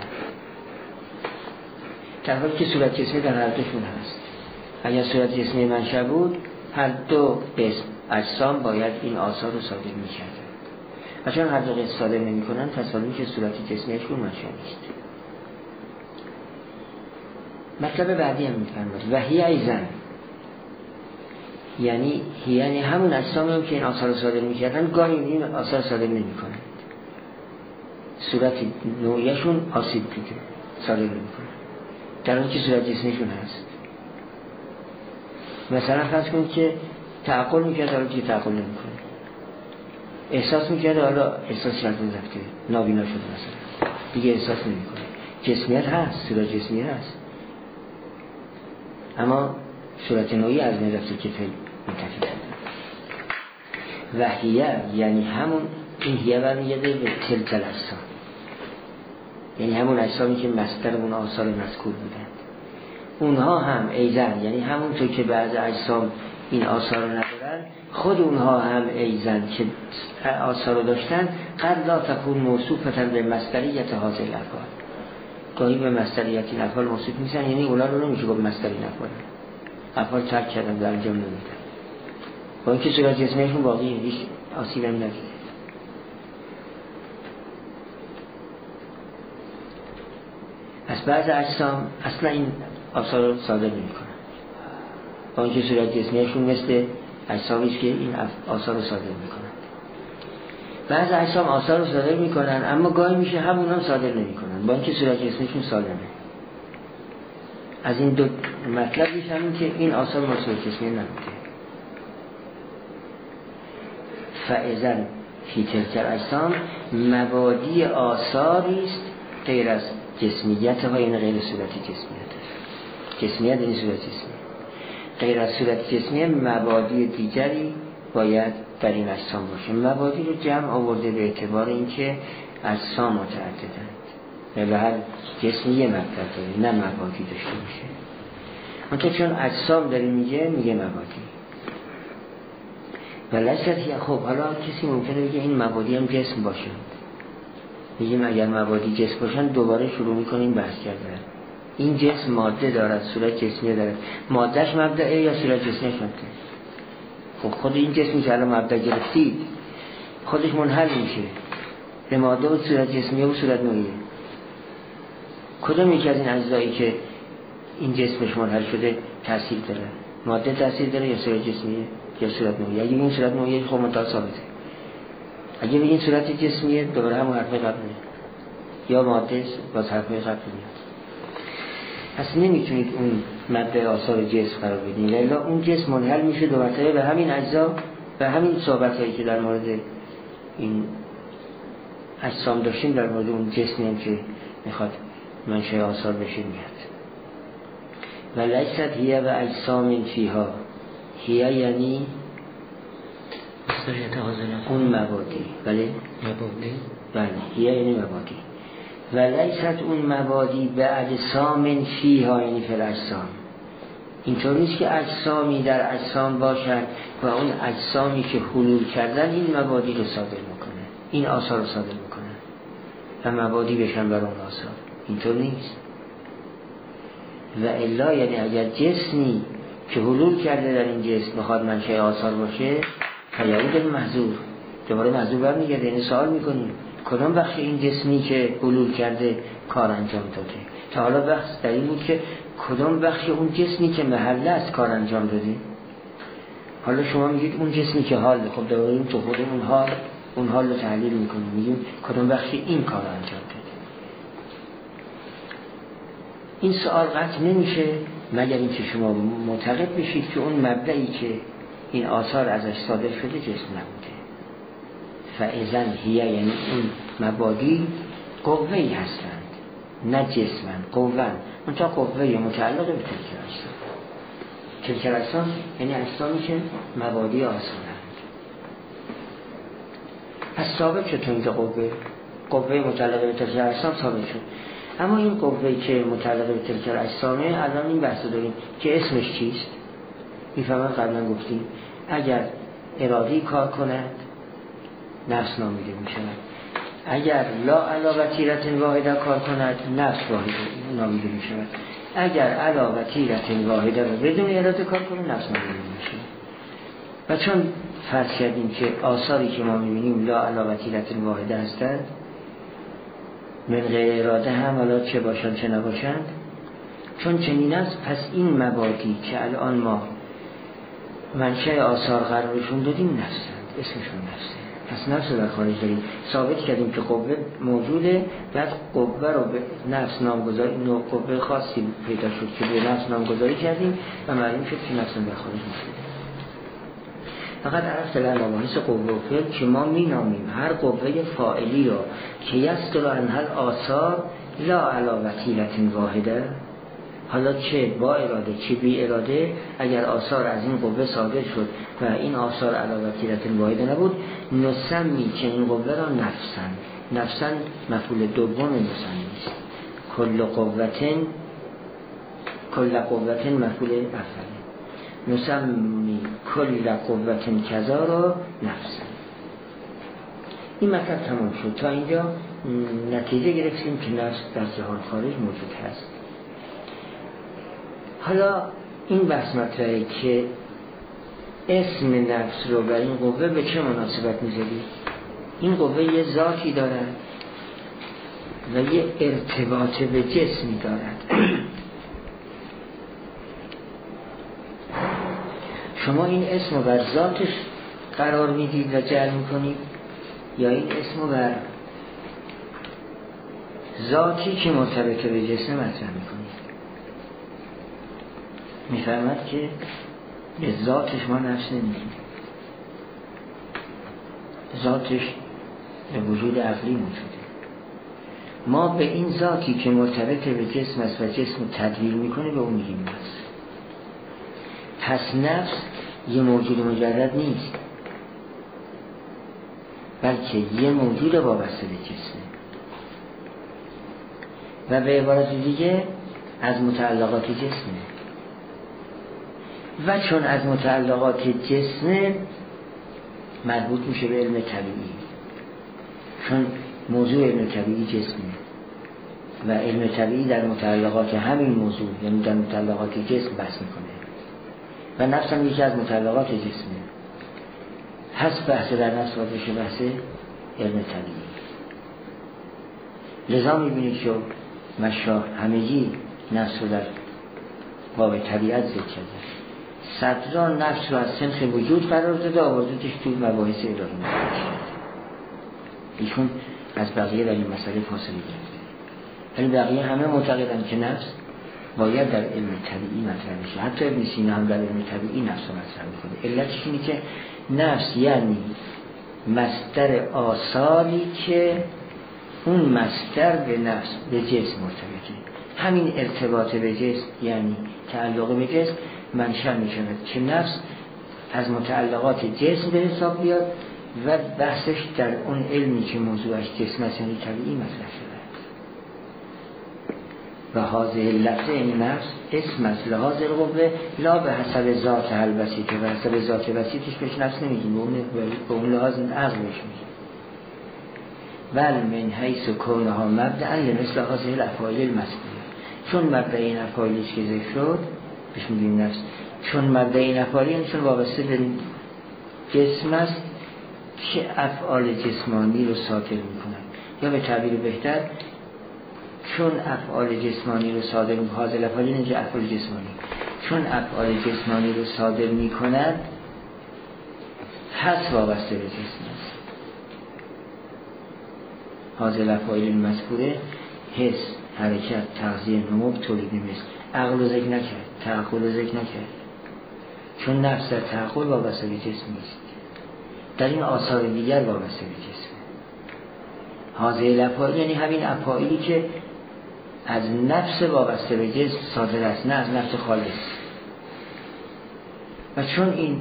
در حالی که صورت جسمی در هر دوشون هست. اگر صورت جسمی منشأ بود، هر دو قسم اجسام باید این آثار رو صادر میکردن، و چون هر دو قسم صادر نمیکنن، تصادمی که صورت جسمیشون منشأ نیست. مطلب بعدی هم میفرماید و هی ایزن، یعنی یعنی همون اجسامی هم که این آثار رو صادر میکردن گاهی این آثار صادر نمیکنن، صورت نوعیشون آسیب دیده صادر نمیکنن، در اون که صورت جسمیشون هست. مثلا فرض کنید که تعقل میکرد، حالا که تعقل نمیکنه، احساس میکرد، حالا احساس شرط نزفته، نابینا شده مثلا، دیگه احساس نمیکنه. جسمیت هست، صورت جسمی هست، اما صورت نوعی از نزفته که فعل منتفی شده. و هیه یعنی همون، این هیه برمیگرده به تلک الاجسام، یعنی همون اجسامی که مصدر اون آثار مذکور بودند، اونها هم ایزن، یعنی همونطور که بعض اجسام این آثار رو ندارن، خود اونها هم ایزن که آثار رو داشتن، قد لا تکون موصوفة به مصدریت هذه الافعال، گاهی به مصدریت این افعال موصوف نیستن، یعنی اونا رو نمیشه گفت مصدر این افعال، افعال ترک کردن در انجام نمیدن، با اینکه صورت جسمیشون باقی هیچ آسیب هم ندیده. از بعض اجسام اصلا این آثار رو صادر نمی کنن، با اینکه صورت جسمیشون مثل اجسامی است که این آثار رو صادر می کنن. بعض اجسام آثار رو صادر می کنن، اما گاهی میشه همون هم صادر نمی کنن، با اینکه صورت جسمیشون سالمه. از این دو مطلب میشه همین که این آثار ما صورت جسمی نمیده. فاذا فی تلک الاجسام مبادی آثاری است غیر از جسمیت ها، این غیر صورت جسمیت است. جسمیت این صورت جسمی، غیر از صورت جسمی مبادی دیگری باید در این اجسام باشه. مبادی رو جمع آورده به اعتبار اینکه اجسام متعددند و به هر جسمی یه مطلب داره، نه مبادی داشته باشه. منطقه چون اجسام داره میگه میگه مبادی. و لذت خب حالا کسی ممکنه بگه این مبادی هم جسم باشه، میگیم اگر مبادی جسم باشن دوباره شروع میکنیم بحث کردن. این جسم ماده دارد، صورت جسمی دارد، مادهش مبدأه یا صورت جسمیش مبدأه؟ خب خود این جسمی که الان مبدأ گرفتید خودش منحل میشه به ماده و صورت جسمیه و صورت نوعیه. کدوم یکی از این اجزایی که این جسمش منحل شده تاثیر داره؟ ماده تاثیر داره یا صورت جسمیه یا صورت نوعیه؟ اگه این صورت نوعیه خب منتها ثابته. اگه بگین صورت جسمیه دوباره همون حرف قبله یا ماده باز حرف قبله میاد. پس نمیتونید اون ماده آثار جسم قرار بدین، الا اون جسم منحل میشه دو مرتبه به همین اجزا و همین صحبتایی که در مورد این اجسام داشتیم در مورد اون جسمی هم که میخواد منشأ آثار بشه میاد. و لیست هیه و اجسام فیها، هیه یعنی اون مبادی، بله مبادی بله هیه یعنی مبادی. و لیست اون مبادی به اجسام فیها یعنی فی الاجسام. اینطور نیست که اجسامی در اجسام باشد و اون اجسامی که حلول کردن این مبادی رو صادر میکنه، این آثار رو صادر میکنه و مبادی بشن بر اون آثار. اینطور نیست. و الا یعنی اگر جسمی که حلول کرده در این جسم بخواد منشأ آثار باشه فیعود المحذور، دوباره محذور برمیگرده. یعنی سوال میکنیم کدام بخش این جسمی که حلول کرده کار انجام داده؟ تا حالا بحث در این بود که کدام بخش اون جسمی که محله است کار انجام داده. حالا شما میگید اون جسمی که حال، خب دوباره تو خود اون حال اون حال رو تحلیل میکنیم، میگیم کدام بخش این کار انجام داده. این سوال قطع نمیشه مگر اینکه شما معتقد بشید که اون مبدئی که این آثار ازش صادر شده جسم نبوده. فاذن هیه یعنی اون مبادی قوه‌ای هستند، نه جسمند، قوه‌اند. منتها قوه متعلق به تلک اجسام. تلک اجسام یعنی اجسامی که مبادی آثارند. پس ثابت شد اینجا قوه قوه متعلق به تلک اجسام ثابت شد. اما این قوه‌ای که متعلق به تلک اجسامه الان این بحث داریم که اسمش چیست؟ میفهمن قبلا گفتیم اگر ارادی کار کند نفس نامیده می شود، اگر لا علا وتیرت واحده کار کند نفس واحده نامیده می شود، اگر علا وتیرت واحده و بدون اراده کار کند نفس نامیده می شود. و چون فرض کردیم که آثاری که ما می بینیم لا علا وتیرت واحده هستند، من غیر اراده هم حالا چه باشند چه نباشند، چون چنین است پس این مبادی که الان ما منشأ آثار قرارشون دادیم نفسند، اسمشون نفسه. پس نفس رو در خارج داریم. ثابت کردیم که قوه موجوده، بعد قوه رو به نفس نامگذاری، نوع قوه خاصی پیدا شد که به نفس نامگذاری کردیم و معلوم شد که نفس در خارج موجوده. فقط عرفت لنا مباحث قوه و فعل که ما می نامیم هر قوه فاعلی را که یصدر عنها آثار لا علی وتیرة واحده، حالا چه با اراده چه بی اراده، اگر آثار از این قوه صادر شد و این آثار علی وتیرة واحده نبود، نسمی که این قوه را نفسن. نفسن مفعول دوم نسمی است. کل قوتن کل قوتن مفعول اوله. نسمی کل قوتن کذا را نفسن. این مطلب تمام شد. تا اینجا نتیجه گرفتیم که نفس در جهان خارج موجود هست. حالا این بحث مطرحه که اسم نفس رو بر این قوه به چه مناسبت میذاری؟ این قوه یه ذاتی دارد و یه ارتباط به جسمی دارد. شما این اسم رو بر ذاتش قرار میدید و جعل میکنید یا این اسم رو بر ذاتی که مرتبط به جسم مطرح میکنید؟ میفهمد که به ذاتش ما نفس نمیدیم، ذاتش به وجود عقلی موجوده. ما به این ذاتی که مرتبط به جسم است و جسم تدبیر میکنه به اون میگیم نفس. پس نفس یه موجود مجرد نیست، بلکه یه موجود وابسته به جسمه و به عبارت دیگه از متعلقات جسمه. و چون از متعلقات جسم مربوط میشه به علم طبیعی، چون موضوع علم طبیعی جسمه و علم طبیعی در متعلقات همین موضوع یعنی در متعلقات جسم بحث میکنه و نفس هم یکی از متعلقات جسمه. هست بحث در نفس بشه بحث علم طبیعی. لذا میبینید که و شاه همگی نفس رو در باب طبیعت ذکر کرده. صدرا نفس رو از سنخ وجود قرار داده، آوردتش تو مباحث الهی مطرح شد. ایشون از بقیه در این مسئله فاصله گرفته، ولی بقیه همه معتقدن که نفس باید در علم طبیعی مطرح بشه. حتی ابن سینا هم در علم طبیعی نفس رو مطرح میکنه. علتش اینه که نفس یعنی مصدر آثاری که اون مصدر به نفس به جسم مرتبطه. همین ارتباط به جسم یعنی تعلق به جسم منشأ میشود که نفس از متعلقات جسم به حساب بیاد و بحثش در اون علمی که موضوعش جسم است یعنی طبیعی مطرح شده. و حاضر لفظ این نفس اسم است لحاظ القوه لا به حسب ذات البسیط، و حسب ذات بسیطش بهش نفس نمیگیم، به اون لحاظ عقل بهش میگیم. بل من حیث کونها مبدأ لمثل هذه الافعال المذکوره، چون مبدأ این افعالی که ذکر شد بهش میگیم نفس، چون مبدأ این افعالی یعنی چون وابسته به جسم است که افعال جسمانی رو صادر میکنن، یا به تعبیر بهتر چون افعال جسمانی رو صادر میکنن، حاضر افعالی اینجا افعال جسمانی، چون افعال جسمانی رو صادر میکنن حس وابسته به جسم است. حاضر افعال المذکوره حس، حرکت، تغذیه، نمو، تولید مثل. عقل رو ذکر نکرد، تعقل رو ذکر نکرد، چون نفس در تعقل وابسته به جسم نیست، در این آثار دیگر وابسته به جسم. حاضر افعال یعنی همین افعالی که از نفس وابسته به جسم صادر است، نه از نفس خالص. و چون این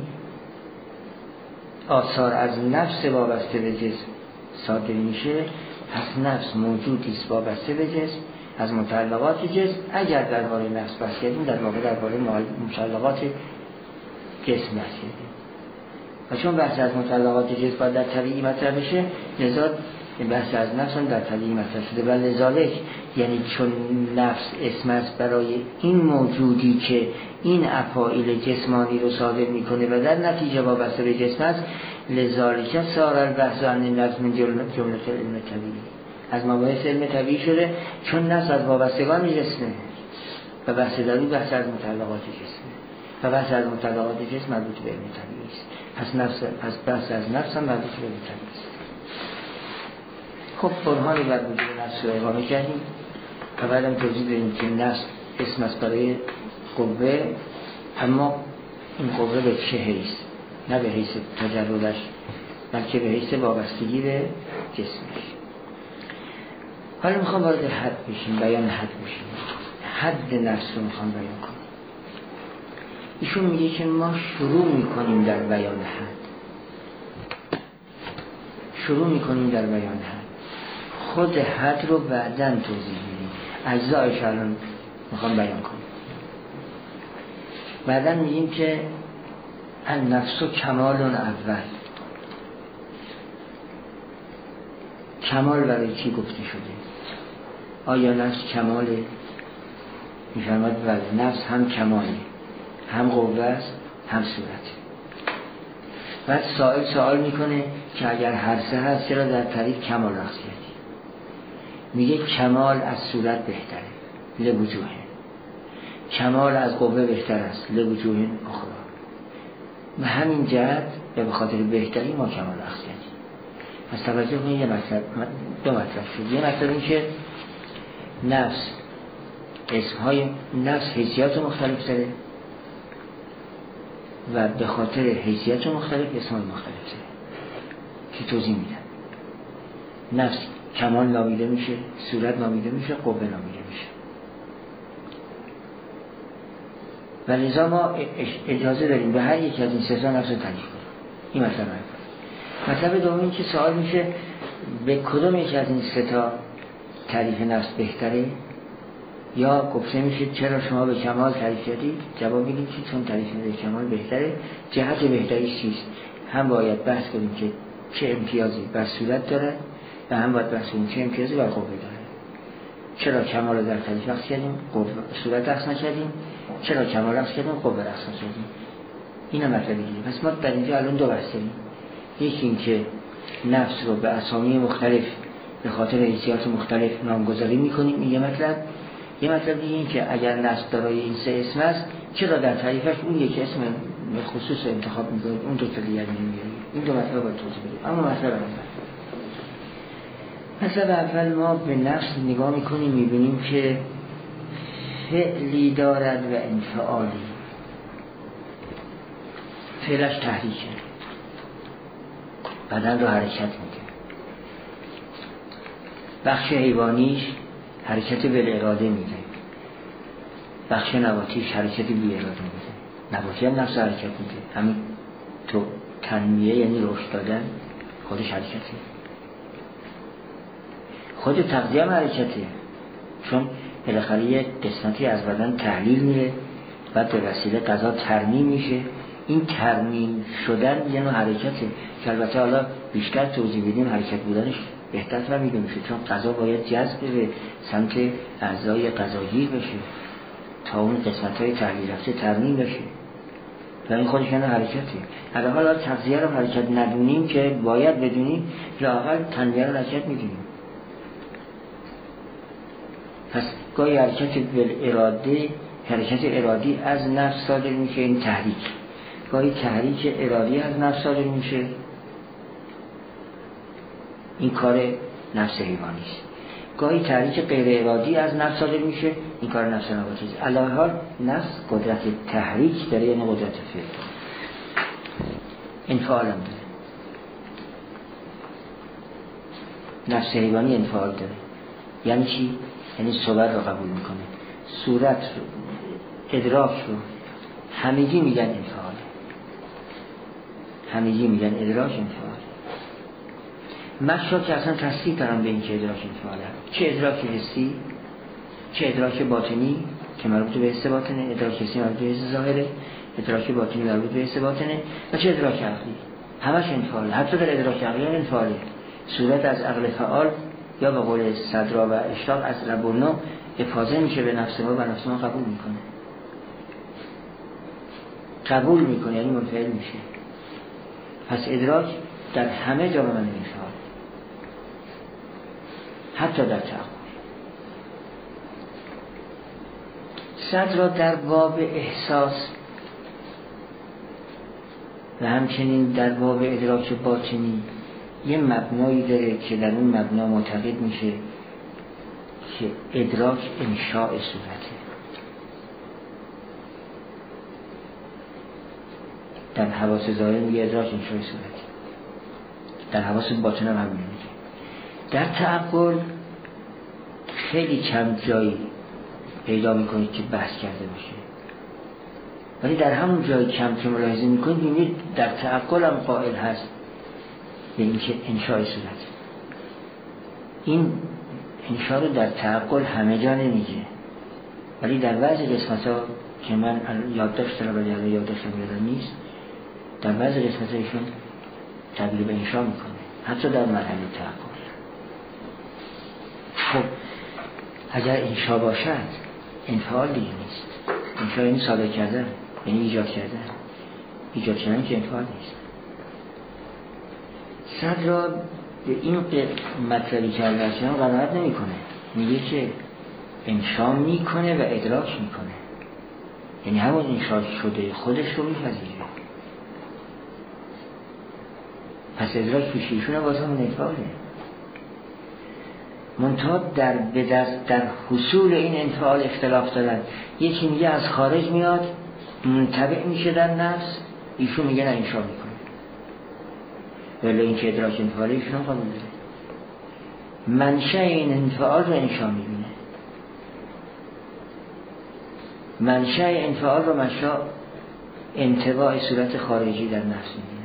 آثار از نفس وابسته به جسم صادر میشه، پس نفس موجودی است وابسته به جسم از متعلقات جسم. اگر درباره نفس بحث کردیم در واقع درباره متعلقات جسم بحث کردیم، و چون بحث از متعلقات جسم باید در طبیعی مطرح بشه، لذا بحث از نفس هم در طبیعی مطرح شده. و لذالک یعنی چون نفس اسم است برای این موجودی که این افاعیل جسمانی رو صادر میکنه و در نتیجه وابسته به جسم است، لذالک صار البحث عن نفس من جمله علم طبیعی، از مباحث علم طبیعی شده، چون نفس از وابستگان جسمه و بحث در اون بحث از متعلقات جسمه و بحث از متعلقات جسم مربوط به علم طبیعی است. پس نفس پس بحث از نفس هم مربوط به علم طبیعی است. خب برهانی بر وجود نفس رو اقامه کردیم و بعدم توضیح دادیم که نفس اسم است برای قوه، اما این قوه به چه حیث؟ نه به حیث تجردش، بلکه به حیث وابستگی به جسمش. حالا میخوام وارد حد بشیم، بیان حد بشیم. حد نفس رو میخوام بیان کنم. ایشون میگه که ما شروع میکنیم در بیان حد، شروع میکنیم در بیان حد، خود حد رو بعداً توضیح میدیم، اجزایش الان میخوام بیان کنم. بعداً میگیم که النفس کمال اول، کمال برای کی گفته شده؟ آیا نفس کماله؟ میفرماد بله، نفس هم کماله، هم قوه است هم صورت. بعد سائل سوال میکنه که اگر هر سه هست چرا در تعریف کمال رخص کردی؟ میگه کمال از صورت بهتره لوجوه، کمال از قوه بهتر است لوجوه اخرى. به همین جهت یا به خاطر بهتری ما کمال رخص کردیم. پس توجه کنید یه مطلب، دو مطلب شد. یه مطلب این که نفس اسمهای نفس حیثیت مختلف داره و به خاطر حیثیت مختلف اسمهای مختلف داره که توضیح میدن. نفس کمال نامیده میشه، صورت نامیده میشه، قوه نامیده میشه. و لذا ما اجازه داریم به هر یک از این سه تا نفس رو تعریف کنیم. این مطلب اول. مطلب دوم این که سوال میشه به کدوم یک از این سه تا تعریف نفس بهتره؟ یا گفته میشه چرا شما به کمال تعریف کردید؟ جواب میدیم که چون تعریف به کمال بهتره، جهت بهتریش چیست؟ هم باید بحث کنیم که چه امتیازی بر صورت داره و هم باید بحث کنیم چه امتیازی بر قوه داره. چرا کمال رو در تعریف رخص کردیم، قوه صورت رخص نکردیم؟ چرا کمال رخص کردیم، قوه رخص نکردیم؟ اینا مطلبی دیگه. پس ما در اینجا الان دو بحث داریم. یکی این که نفس رو به اسامی مختلف به خاطر حیثیات مختلف نامگذاری میکنیم. این یه مطلب. یه مطلب دیگه این که اگر نص دارای این سه اسم است، چرا در تعریفش اون یک اسم خصوص انتخاب میکنید، اون دو تا دیگر نمیارید؟ این دو مطلب باید توضیح بدید. اما مطلب اول مطلب اول ما به نفس نگاه میکنیم، میبینیم که فعلی دارد و انفعالی. فعلش تحریکه، بدن رو حرکت میده. بخش حیوانیش حرکت بالاراده میده، بخش نباتیش حرکت بی اراده میده. نباتی هم نفس حرکت میده، همین تو تنمیه یعنی رشد دادن خودش حرکته. خود تغذیه هم حرکته، چون بالاخره یک قسمتی از بدن تحلیل میره، بعد به وسیله غذا ترمیم میشه. این ترمیم شدن یه نوع حرکته که البته حالا بیشتر توضیح بدیم حرکت بودنش بهتر فهمیده میشه، چون غذا باید جذب به سمت اعضای غذایی بشه تا اون قسمت‌های تحلیل رفته ترمیم بشه و این خودش یه نوع حرکته. اگر حالا تغذیه رو حرکت ندونیم که باید بدونیم، لااقل تنمیه رو حرکت میدونیم. پس گاهی حرکت بالاراده، حرکت ارادی از نفس صادر میشه، این تحریک. گاهی تحریک ارادی از نفس صادر میشه، این کار نفس حیوانی است. گاهی تحریک غیر ارادی از نفس صادر میشه، این کار نفس نباتی است. علی هر حال نفس قدرت تحریک داره، یعنی قدرت فعل. انفعال هم داره. نفس حیوانی انفعال داره. یعنی چی؟ یعنی صورت رو قبول میکنه، صورت رو، ادراک رو، همگی میگن انفعاله، همگی میگن ادراک انفعاله. مشا که اصلا تصدیق دارم به این که ادراک انفعاله، چه ادراک حسی، چه ادراک باطنی که مربوط به حس باطنه، ادراک حسی مربوط به حس ظاهره، ادراک باطنی مربوط به حس باطنه، و چه ادراک عقلی، همش انفعاله. حتی در ادراک عقلی انفعاله. صورت از عقل فعال یا به قول صدرا و اشتاق از ربنا افاضه میشه به نفس ما و نفس ما قبول میکنه، قبول میکنه یعنی منفعل میشه. پس ادراک در همه جا به من انفعال، حتی در تعقل. صدرا در باب احساس و همچنین در باب ادراک باطنی یه مبنایی داره که در اون مبنا معتقد میشه که ادراک انشاء صورته. در حواس ظاهر میگه ادراک انشاء صورته، در حواس باطن هم همین میگه. در تعقل خیلی کم جایی پیدا میکنید که بحث کرده باشه، ولی در همون جایی کم که ملاحظه میکنید میبینید در تعقل هم قائل هست به اینکه انشاء صورت. این انشاء رو در تعقل همه جا نمیگه، ولی در بعضی قسمت ها که من یادداشت دارم ولی الان یادداشتم یادم نیست، در بعضی قسمت ها ایشون تبدیل به انشاء میکنه، حتی در مرحله تعقل. خب اگر انشاء باشد انفعال دیگه نیست. انشاء یعنی صادر کردن، یعنی ایجاد کردن. ایجاد کردن که انفعال نیست. صدرا به این مطلبی که البته قناعت نمیکنه، میگه که انشاء میکنه و ادراک میکنه، یعنی همون انشاء شده خودش رو میپذیره. پس ادراک پیشیشون باز همون انفعاله. منتها در بدست در حصول این انفعال اختلاف دارن. یکی میگه از خارج میاد منطبع میشه در نفس، ایشون میگه نه انشاء میکنه، ولی این که ادراک انفعاله ایشون هم قبول داره. منشأ این انفعال رو انشاء میبینه، منشأ انفعال رو منشأ انطباع صورت خارجی در نفس میبینه.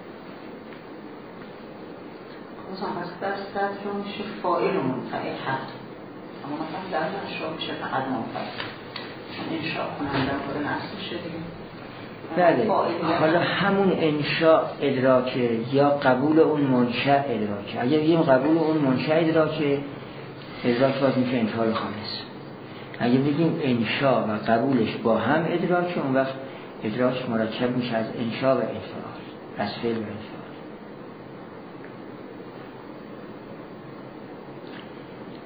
مثلا از دست دست رو میشه فاعل و منفعل حد، اما مثلا در انشاء میشه فقط منفعل، چون انشاء کننده خود نفس میشه دیگه. بله، حالا همون انشاء ادراکه یا قبول اون منشأ ادراکه. اگر بگیم قبول اون منشأ ادراکه، ادراک باز میشه انفعال خالص. اگر بگیم انشاء و قبولش با هم ادراکه، اون وقت ادراک مرکب میشه از انشاء و انفعال، از فعل و انفعال.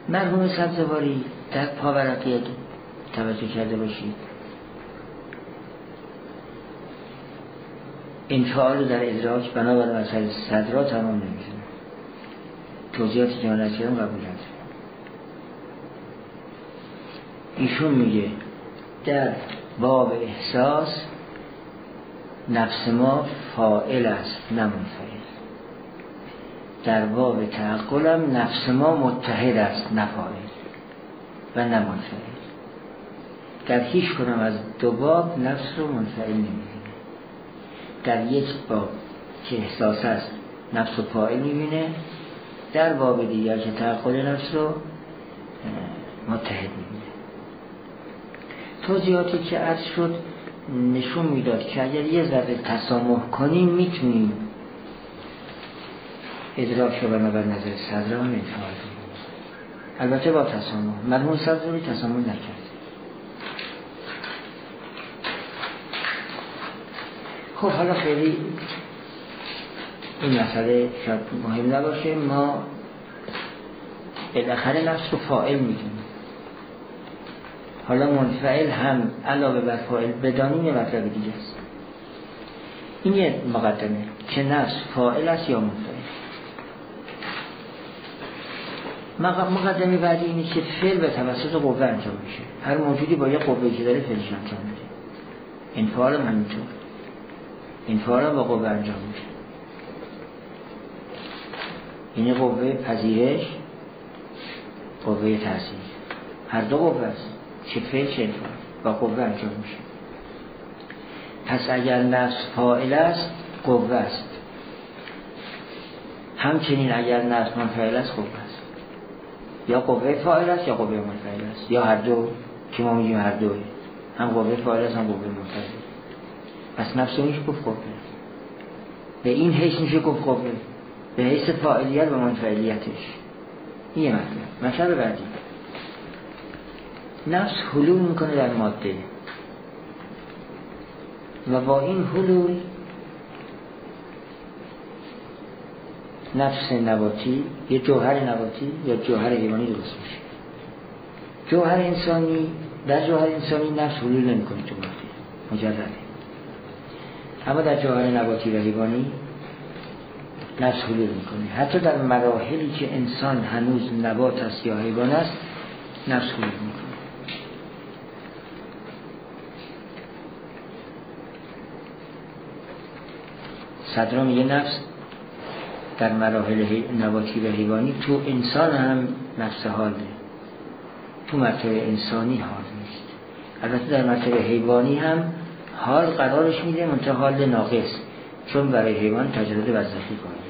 مرحوم سبزواری در پاورقی توجه کرده باشید انفعال در ادراک بنابر مسئله صدرا تمام نمیشه. توضیحاتی که من از کردم قبول ندارم. ایشون میگه در باب احساس نفس ما فاعل است نه منفعل. در باب تعقل هم نفس ما متحد است نه فاعل و نه منفعل. در هیچ کنم از دو باب نفس رو منفعل نمیبینه. در یک باب که احساس است نفس و فاعل میبینه، در باب دیگر که تعقل نفس رو متحد میبینه. توضیحاتی که عرض شد نشون میداد که اگر یه ذره تسامح کنیم میتونیم ادراک رو بنابر نظر صدر هم انفعال کنیم، البته با تسامح. مرحوم صدری تسامح نکرد. خب حالا خیلی این مسئله شاید مهم نباشه، ما بالاخره نفس رو فاعل میدونیم. حالا منفعل هم علاوه بر فاعل بدانیم یه مطلب دیگه است. این یه مقدمه که نفس فاعل است یا منفعل. مقدمه بعدی اینه که فعل به توسط قوه انجام میشه. هر موجودی با یه قوه‌ای که داره فعلش انجام میده. انفعال هم همینطور. انفعال هم با قوه انجام میشه. این قوه پذیرش، قوه تاثیر، هر دو قوه است، چه فعل چه انفعال با قوه انجام میشه. پس اگر نفس فاعل است قوه است، همچنین اگر نفس منفعل است قوه است. یا قوه فاعل است یا قوه منفعل است، یا هر دو که ما میگیم هر دوه، هم قوه فاعل است هم قوه منفعل. پس نفس میشه گفت قوه، به این حیث میشه گفت قوه، به حیث فاعلیت و منفعلیتش. این یه مطلب. مطلب بعدی، نفس حلول میکنه در ماده و با این حلول نفس نباتی یه جوهر نباتی یا جوهر حیوانی درست میشه. جوهر انسانی، در جوهر انسانی نفس حلول نمیکنه تو ماده، مجرده. اما در جوهر نباتی و حیوانی نفس حلول میکنه. حتی در مراحلی که انسان هنوز نبات است یا حیوان است نفس حلول میکنه. صدرا میگه نفس در مراحل نباتی و حیوانی، تو انسان هم نفس حاله، تو مرتبه انسانی حال نیست. البته در مرتبه حیوانی هم حال قرارش میده، منتها حال ناقص، چون برای حیوان تجرد وظیفی قائله،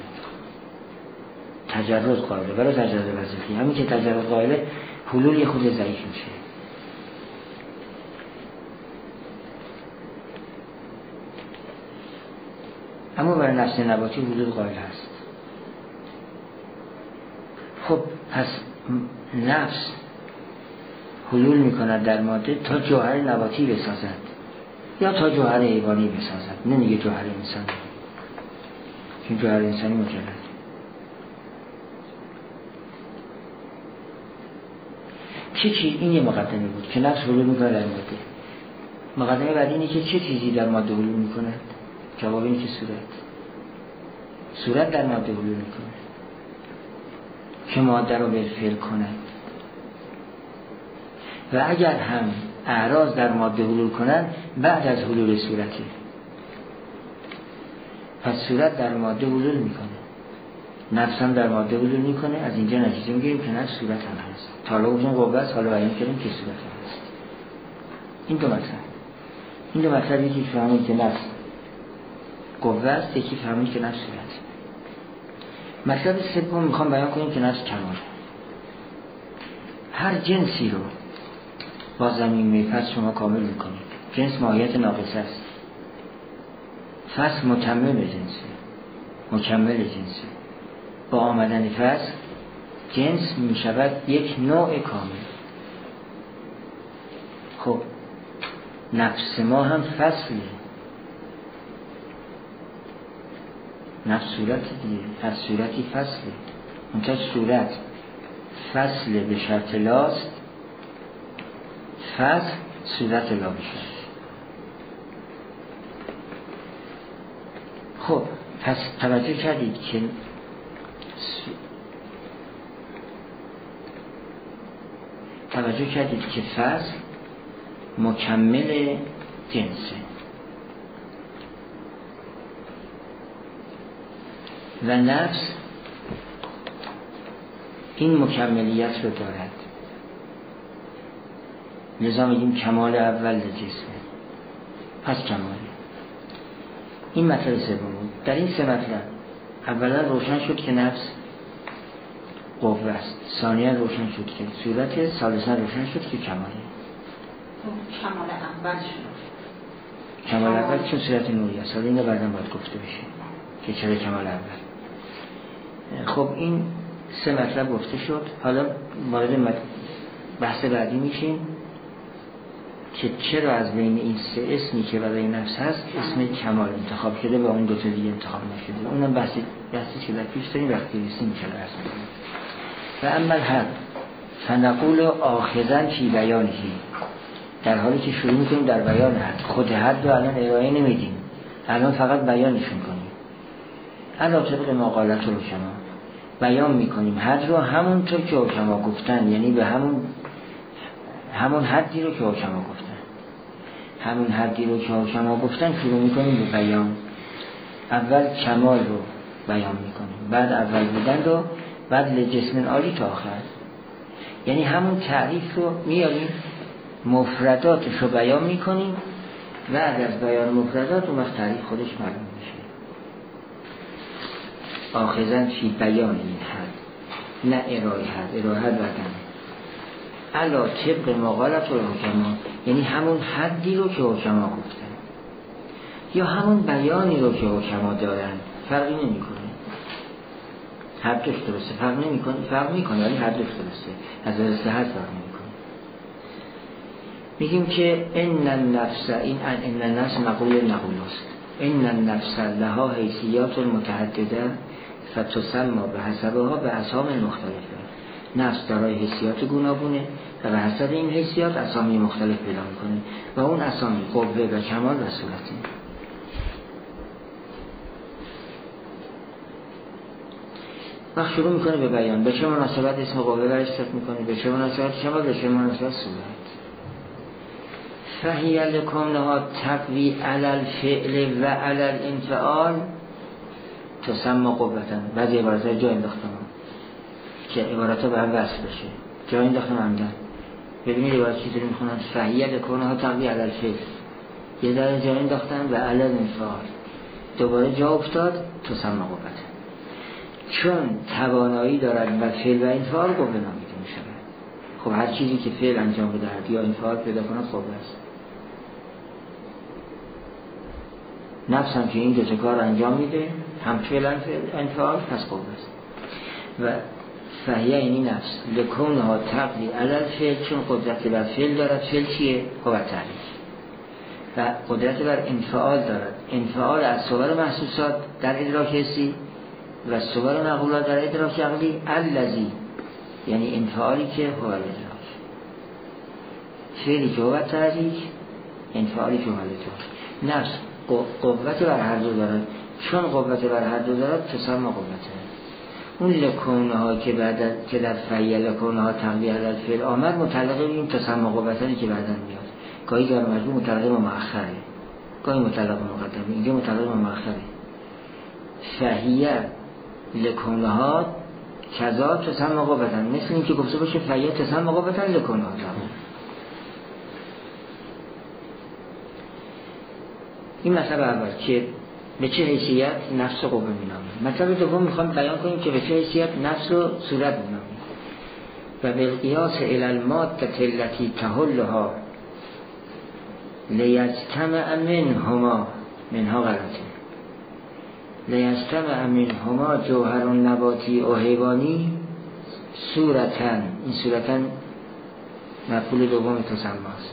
تجرد قائله، برای تجرد وظیفی همین که تجرد قائله حلول خود ضعیف میشه. اما برای نفس نباتی حلول قائل هست. خب پس نفس حلول میکند در ماده تا جوهر نباتی بسازد یا تا جوهر حیوانی بسازد، نمیگه جوهر انسانی، چون جوهر انسانی مجرد. چه چیز؟ این یه مقدمه بود که نفس حلول میکنه در ماده. مقدمه بعدی اینه که چه چیزی در ماده حلول میکنه؟ جواب اینه که صورت. صورت در ماده حلول میکنه که ماده رو بالفعل کند. و اگر هم اعراض در ماده حلول کنند بعد از حلول صورتی، پس صورت در ماده حلول میکنه، نفس هم در ماده حلول میکنه. از اینجا نتیجه میگیریم که نفس صورت هم هست. تا حالا اون قوه است، حالا بیان کردیم که صورت هم هست. این دو مطلب، این دو مطلب یکی فهمید که نفس قوه است، یکی فهمید که نفس صورت. مطلب سوم میخوام بیان کنیم که نفس کمال. هر جنسی رو با زمین فصل شما کامل میکنید. جنس ماهیت ناقصه است، فصل متمم جنسه، مکمل جنسه. با آمدن فصل جنس میشود یک نوع کامل. خب نفس ما هم فصله، نفس صورت دیگه، هر صورتی فصله. منتها صورت فصل به شرط لاست، فصل صورت لا بشه. خب پس توجه کردید که توجه کردید که فصل مکمل جنسه و نفس این مکملیت رو دارد، لذا میگیم کمال اول جسمه، پس کماله. این مطلب سوم بود. در این سه مطلب اولا روشن شد که نفس قوه است، ثانیا روشن شد که صورت، ثالثا روشن شد که کماله. کمال اول شد. کمال اول چون صورت نوری است، حالا اینو بعدا باید گفته بشه که چرا کمال اول. خب این سه مطلب گفته شد. حالا وارد بحث بعدی میشیم که چرا از بین این سه اسمی که برای نفس هست اسم کمال انتخاب شده و اون دو تا دیگه انتخاب نشده. اونم بحثی بحثی که در پیش داریم وقتی رسیم چرا عرض می‌کنیم. و اما الحق فنقول آخذن فی بیانه، در حالی که شروع میکنیم در بیان حد، خود حد رو الان ارائه نمیدیم، الان فقط بیانش میکنیم. علا طبق مقالت رو شما بیان میکنیم حد رو همونطور که حکما گفتن، یعنی به همون همون حدی رو که حکما گفتن همون حدی رو که حکما گفتن شروع میکنیم به بیان. اول کمال رو بیان میکنیم، بعد اول بودن رو، بعد لجسم عالی تا آخر. یعنی همون تعریف رو میاریم، مفرداتش رو بیان میکنیم، بعد از بیان مفردات اون وقت تعریف خودش معلوم میشه. آخذن فی بیان این حد، نه ارائه حد، ارائه حد بعدن. علا طبق مقالت و حکما، یعنی همون حدی رو که حکما گفتن یا همون بیانی رو که حکما دارن، فرقی نمی کنه. حدش درسته، فرق نمی کنه، فرق می کنه ولی حدش درسته، از درسته حد فرق نمی کنه. میگیم که ان النفس، این ان النفس مقول نقول است، ان النفس لها حیثیات متعدده فتسمى به حسبها به اسام مختلفه. نفس دارای حیثیات گوناگونه و به حسب این حیثیات اسامی مختلف پیدا میکنه و اون اسامی قوه و کمال و صورتی. وقت شروع میکنه به بیان به چه مناسبت اسم قوه برش صرف میکنه، به چه مناسبت کمال، به چه مناسبت صورت. فهی لکونها تقوی علی الفعل و علی الانفعال تسمى قوتن. بعضی عبارت های جا انداختم که عبارت ها به هم وصل بشه، جا انداختم همدن. ببینید عبارت چیزی رو میخونن فهی لکونها تقوی علی الفعل، یه در جا انداختن و علی الانفعال، دوباره جا افتاد تسمى قوتن. چون توانایی دارد و فعل و انفعال قوه نامیده میشه. خب هر چیزی که فعل انجام بدهد یا انفعال پیدا کند قوه است. نفس هم که این دو تا کار انجام میده، هم فعل هم انفعال، پس قوه است. و فهیه اینی نفس لکونها تقلی علل فعل، چون قدرت بر فعل دارد. فعل چیه؟ قوت تعریف. و قدرت بر انفعال دارد. انفعال از صور محسوسات در ادراک حسی و صور مقولات در ادراک عقلی. الذی یعنی انفعالی که هو الادراک، فعلی که هو تعریف، انفعالی که هو الادراک. نفس قوت بر هر دو دارد، چون قوت بر هر دو دارد تسمى قوته. اون لکونه ها که بعد که در فعیل لکونه ها تنبیه علی الفعل آمد متعلق به این تسمى قوتانی که بعداً میاد. گاهی در مجموع متعلق به مؤخره، گاهی متعلق به مقدمه، اینجا متعلق به مؤخره. فهیه لکونه ها کذا تسمى قوتن، مثل این که گفته باشه فهیه تسمى قوتن لکونه ها. این مطلب اول که به چه حیثیت نفس و قوه مینامیم. مطلب دوم میخوام بیان کنیم که به چه حیثیت نفس و صورت مینامیم. و بالقیاس الی الماده التي تحلها لیجتمع منهما، منها غلطه، لیجتمع منهما جوهر نباتی و حیوانی صورتن. این صورتن مفعول دوم تسمى است.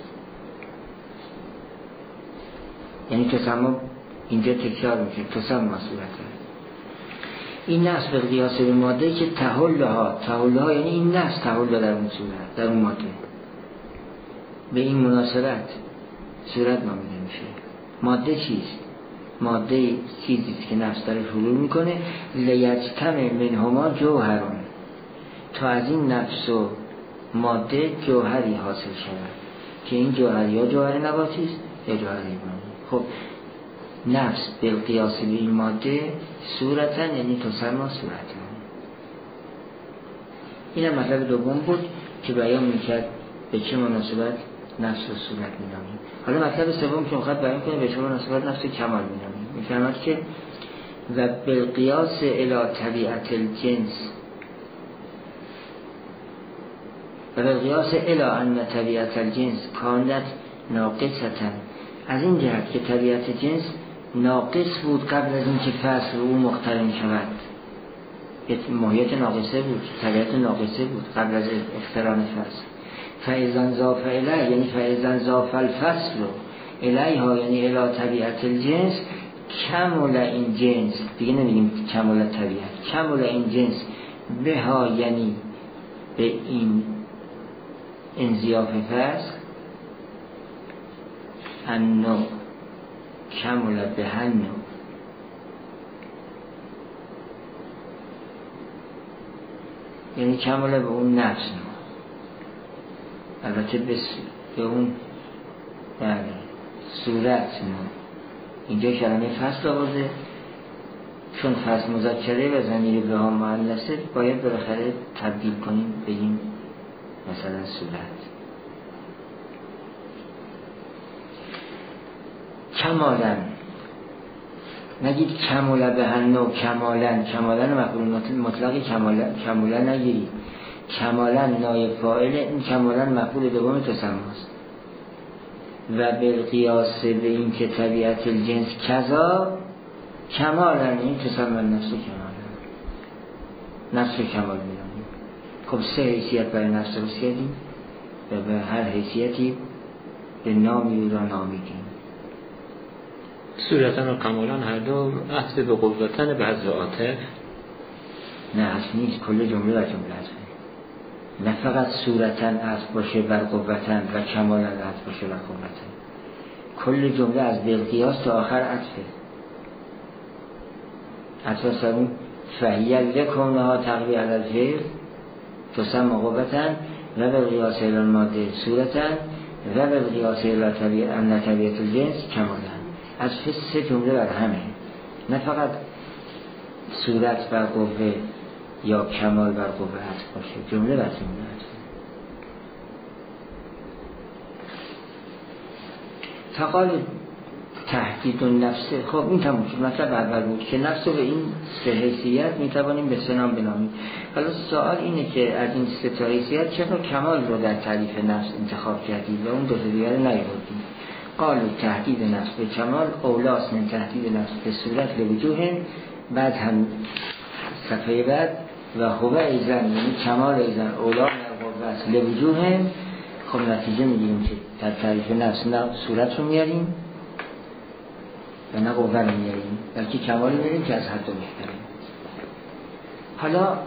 یعنی تسمى اینجا تکرار میشه، تسمى صورتن. این نفس به قیاس به ماده که تحلها تحلها یعنی این نفس تحل در اون صورت، در اون ماده به این مناسبت صورت نامیده میشه. ماده چیست؟ ماده چیزیست که نفس درش حلول میکنه. لیجتمع منهما جوهران، تا از این نفس و ماده جوهری حاصل شود که این جوهر یا جوهر نباتی است یا جوهر حیوانی. خب نفس به قیاس به این ماده صورتن یعنی تسمى صورتن. این هم مطلب دوم بود که بیان میکرد به چه مناسبت نفس و صورت مینامیم. حالا مطلب سوم که میخواد بیان کنه به چه مناسبت نفس کمال مینامیم. میفهمد که و بالقیاس الی طبیعت الجنس و بالقیاس الی ان طبیعت الجنس کانت ناقصتن، از این جهت که طبیعت جنس ناقص بود قبل از اینکه فصل او مقترن شود. ماهیت ناقصه بود، طبیعت ناقصه بود قبل از اقتران فصل. فاذا ضاف الیه یعنی فاذا ضاف الفصل الیها یعنی الی طبیعت الجنس کمال این جنس، دیگه نمیگیم کمال طبیعت، کمال این جنس به ها یعنی به این انضیاف فصل النوع کمال به هر نوع، یعنی کمال به اون نفس نوع، البته به اون بله صورت نوع. اینجا کلمه فصل آورده چون فصل مذکره و ضمیر به ها مؤنثه باید بالاخره تبدیل کنیم بگیم مثلا صورت. کمالن نگید کمال به هر نوع، کمالن کمالن مفعول مطلق کمالن کمالن نگیرید، کمالن نایب فاعل، این کمالن مفعول دوم تسماست. و بالقیاس به این که طبیعت الجنس کذا کمالن این تسمى نفس کمالن، نفس کمال میدانیم. خب سه حیثیت برای نفس رو کردیم و به هر حیثیتی به نامی را نامیدیم. صورتن و کمالن هر دو عطف به قوتن به حذف عاطف؟ نه اصل نیست، کل جمله بر جمله عطفه. نه فقط صورتن عطف باشه بر قوتن و کمالن عطف باشه بر قوتن، کل جمله از بالقیاس تا آخر عطفه. عطف سرون فهیه لکنها تقوی علی الفعل تسمى قوتن و بالقیاس الی الماده صورتن و بالقیاس الی طبیعت الجنس کمالن. از سه جمله بر همه، نه فقط صورت بر قوه یا کمال بر قوه عطف باشه، جمله بر جمله عطف. فقال تهدید النفس، خب این تموم شد. مطلب اول بود که نفس رو به این سه حیثیت میتوانیم به سه نام بنامیم. حالا سوال اینه که از این سه تا حیثیت چرا کمال رو در تعریف نفس انتخاب کردید و اون دو تا دیگر رو نیاوردید؟ قال تهدید نفس به کمال اولاس من تهدید نفس به صورت لوجوه. بعد هم صفحه بعد و هو ایزن یعنی کمال ایزن اولا نرغوبت لوجوه. خب نتیجه میگیریم که در تعریف نفس نه صورت رو میاریم و نه قوه رو میاریم، بلکه کمال میاریم که از هر دو بهتریم. حالا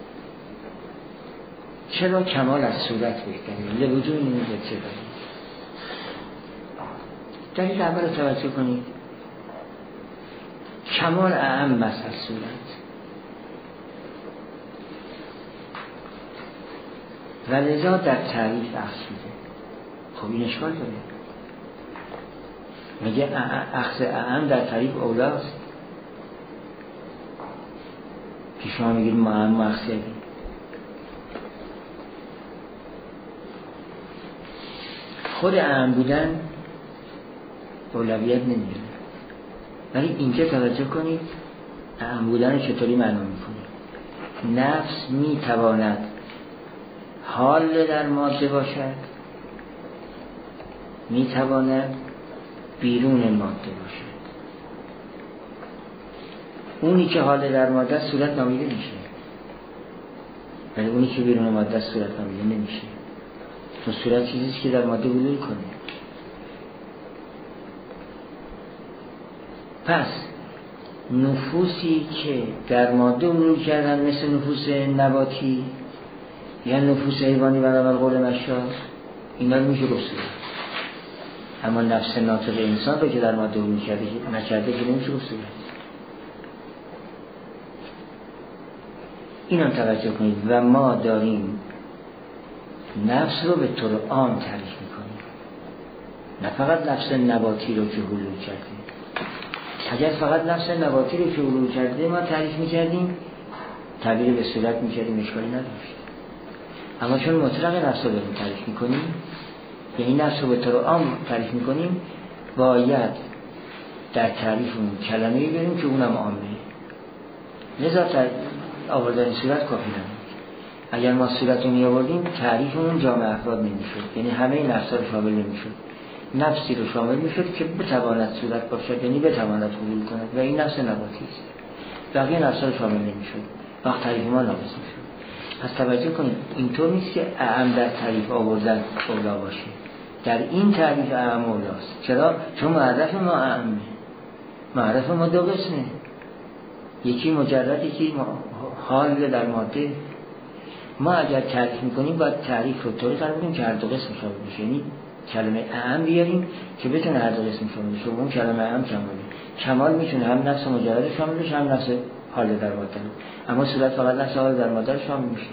چرا کمال از صورت بهتریم؟ لوجوه این میگه چه داریم؟ دلیل اول رو توجه کنید. کمال اعم است از صورت و لذا در تعریف اخذ شده. خب این اشکال داره، میگه اخذ اعم در تعریف اولاست که شما میگید ما اعم و اخذ کردیم. خود اعم بودن اولویت نمیده، ولی اینجا توجه کنید اعم بودن چطوری معلوم میکنه. نفس میتواند حال در ماده باشد، میتواند بیرون ماده باشد. اونی که حال در ماده صورت نامیده میشه، ولی اونی که بیرون ماده صورت نامیده نمیشه، چون صورت چیزیست که در ماده حلول کنه. پس نفوسی که در ماده ولو کردن مثل نفوس نباتی یا نفوس حیوانی برابر قول مشا، اینا رو میشه گفت. اما نفس ناطق انسان رو که در ماده ولو کرده نکرده که نمیشه گفت. اینو توجه کنید. و ما داریم نفس رو به طور عام تعریف میکنیم، نه فقط نفس نباتی رو که حلول کرده. اگر فقط نفس نباتی رو که حلول کرده ما تعریف میکردیم، تعبیر به صورت میکردیم، اشکالی نداشت. اما چون مطلق نفس رو داریم تعریف میکنیم، یعنی نفس رو به طور عام تعریف میکنیم، باید در تعریفمون کلمه‌ای بریم که اونم عامه. لذا آوردن صورت کافی نمید. اگر ما صورت رو می آوردیم تعریفمون جامع افراد نمیشد، یعنی همه نفس‌ها رو شامل نمیشد. نفسی رو شامل میشد که بتواند صورت باشد، یعنی بتواند حلول کند، و این نفس نباتی است. بقیه نفس‌ها رو شامل نمیشد، وقت تعریف ما ناقص میشد. پس توجه کنید، اینطور نیست که اعم در تعریف آوردن اولا باشه. در این تعریف اعم اولاست. چرا؟ چون معرف ما اعمه. معرف ما دو قسمه، یکی مجرد، یکی حال در ماده. ما اگر تعریف میکنیم باید تعریف رو طوری قرار بدیم که هر دو قسم شامل بشه، یعنی کلمه اعم بیاریم که بتونه هر دو قسم شامل بشه. اون کلمه اعم کماله. کمال میتونه هم نفس مجرد شامل بشه، هم نفس حال در ماده. اما صورت فقط نفس حال در ماده شامل میشه،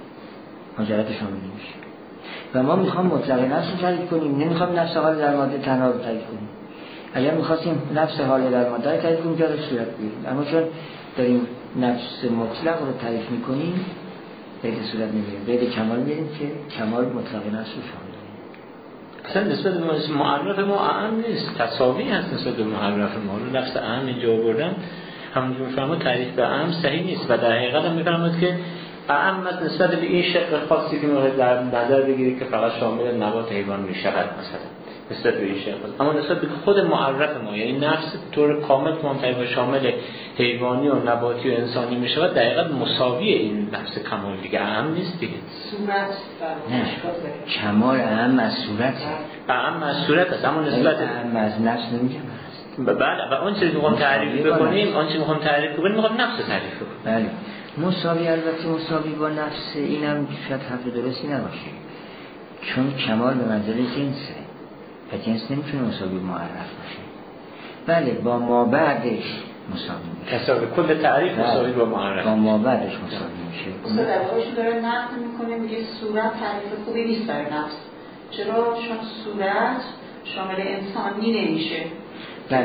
مجرد شامل نمیشه. و ما میخوام مطلق نفس رو تعریف کنیم، نمیخوام نفس حال در ماده تنها رو تعریف کنیم. اگر میخواستیم نفس حال در ماده رو تعریف کنیم جای صورت بیاریم، اما چون داریم نفس مطلق رو تعریف میکنیم به صورت نمیاریم، به کمال میاریم که کمال مطلق نفس رو شامل کنیم. اصلا نسبت به معرف ما اعم نیست، تساوی هست نسبت به معرف ما. لفظ اعم اینجا آوردن همونجور میفهمم تعریف به اعم صحیح نیست و در حقیقت هم میفهمد که اعم نسبت به این شق خاصی که مورد در نظر بگیرید که فقط شامل نبات حیوان میشود مثلا نسبت به این شق، اما نسبت به خود معرف ما، یعنی نفس طور کامل منتهی شامل حیوانی و نباتی و انسانی میشود، در حقیقت مساوی این نفس کمال دیگه، اعم نیست دیگه. صورت نه، کمال اعم از صورت، اعم از صورت است، اما نسبت اعم از نفس نمیگم. بله، و اون چیزی که میخوام تعریف بکنیم، اون چیزی میخوام تعریف بکنیم میخوام نفس تعریف کنیم. بله، مساوی، البته مساوی با نفس اینم شاید حرف درستی نباشه، چون کمال به منزله جنسه و جنس نمیتونه مساوی معرف باشه. بله، با ما بعدش مساوی میشه. حساب کل تعریف مساوی با معرف. با ما بعدش مساوی میشه. اصلا در واقعش داره نقد میکنه، میگه صورت تعریف خوبی نیست برای نفس. چرا؟ چون صورت شامل انسانی نمیشه. بله،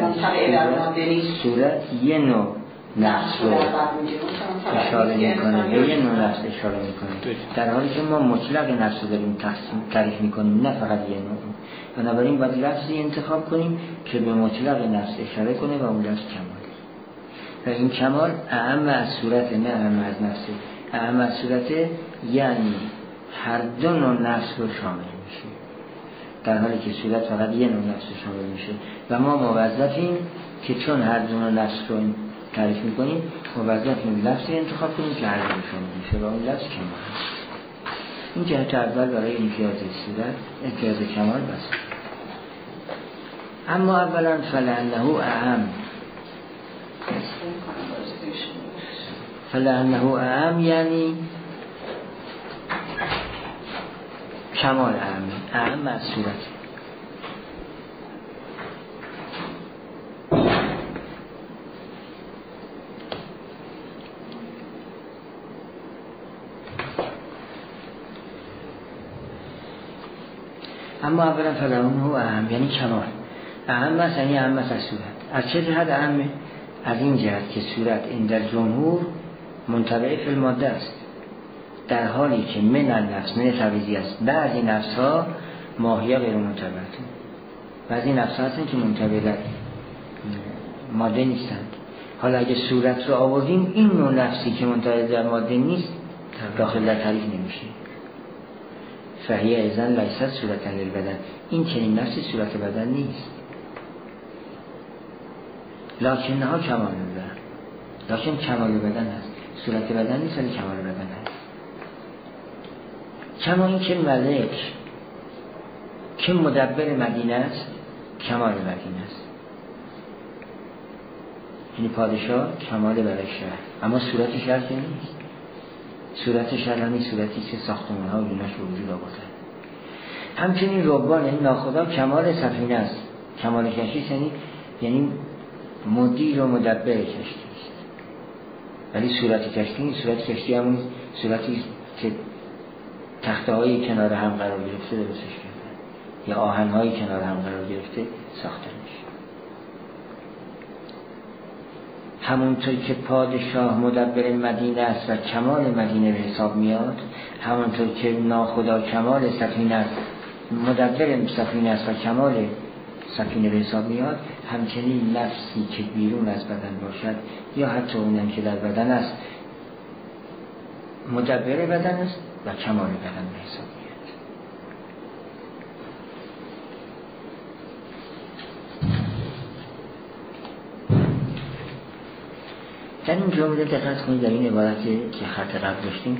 صورت یه نوع نفس رو اشاره میکنه، به یه نوع نفس اشاره میکنه، در حالی که ما مطلق نفس رو داریم تعریف میکنیم، نه فقط یه نوع. بنابراین باید لفظی انتخاب کنیم که به مطلق نفس اشاره کنه و اون لفظ کمال. و این کمال اعم از صورت، نه اعم از نفس. اعم از صورت یعنی هر دو نوع نفس رو شامل میشه، در حالی که صورت فقط یه نوع نفس رو شامل میشه. و ما موظفیم که چون هر دو نوع نفس رو تعریف میکنیم، موظفیم لفظی انتخاب کنیم که هر دو شامل میشه و اون لفظ کمال. این جهت اول برای امتیاز صورت، امتیاز کمال بس. اما اولا فلعنه اعم، فلعنه اعم یعنی کمال اعم، اعم از صورت. اما اولا فلعنه اعم یعنی کمال اعم است، یعنی اعم است از صورت. از چه جهت اعمه؟ از این جهت که صورت این در جمهور منطبع فی الماده است، در حالی که من النفس من تبعیضی است. بعضی نفس ها ماهیه غیر منطبع، بعضی نفس ها هستند که منطبع در ماده نیستند. حالا اگه صورت رو آوردیم، این نوع نفسی که منطبع در ماده نیست داخل در تعریف نمیشه. فهیه ایزن لیست صورتا للبدن، این چنین نفسی صورت بدن نیست. لکن ها کمال بدن، لکن کمال بدن هست، صورت بدن نیست ولی کمال بدن هست. کما این که ملک که مدبر مدینه است، کمال مدینه است. یعنی پادشاه کمال برای شهر، اما صورت شهر که نیست. صورت شهر همین صورتی که ساختمان ها و ایناش به وجود آوردن. همچنین ربان، یعنی ناخدا کمال سفینه است. کمال کشتی یعنی یعنی مدیر و مدبر کشتی است. ولی صورت کشتی نیست. صورت کشتی همون صورتی که تخته های کنار هم قرار گرفته درستش کردن یا آهن های کنار هم قرار گرفته ساخته میشه. همونطور که پادشاه مدبر مدینه است و کمال مدینه به حساب میاد، همونطور که ناخدا کمال سفینه است، مدبر سفینه است و کمال سفینه به حساب میاد، همچنین نفسی که بیرون از بدن باشد یا حتی اونم که در بدن است مدبر بدن است و کمال بدن به حساب میاد. در این جمله دقت کنید، در این عبارتی که خط قبل داشتیم،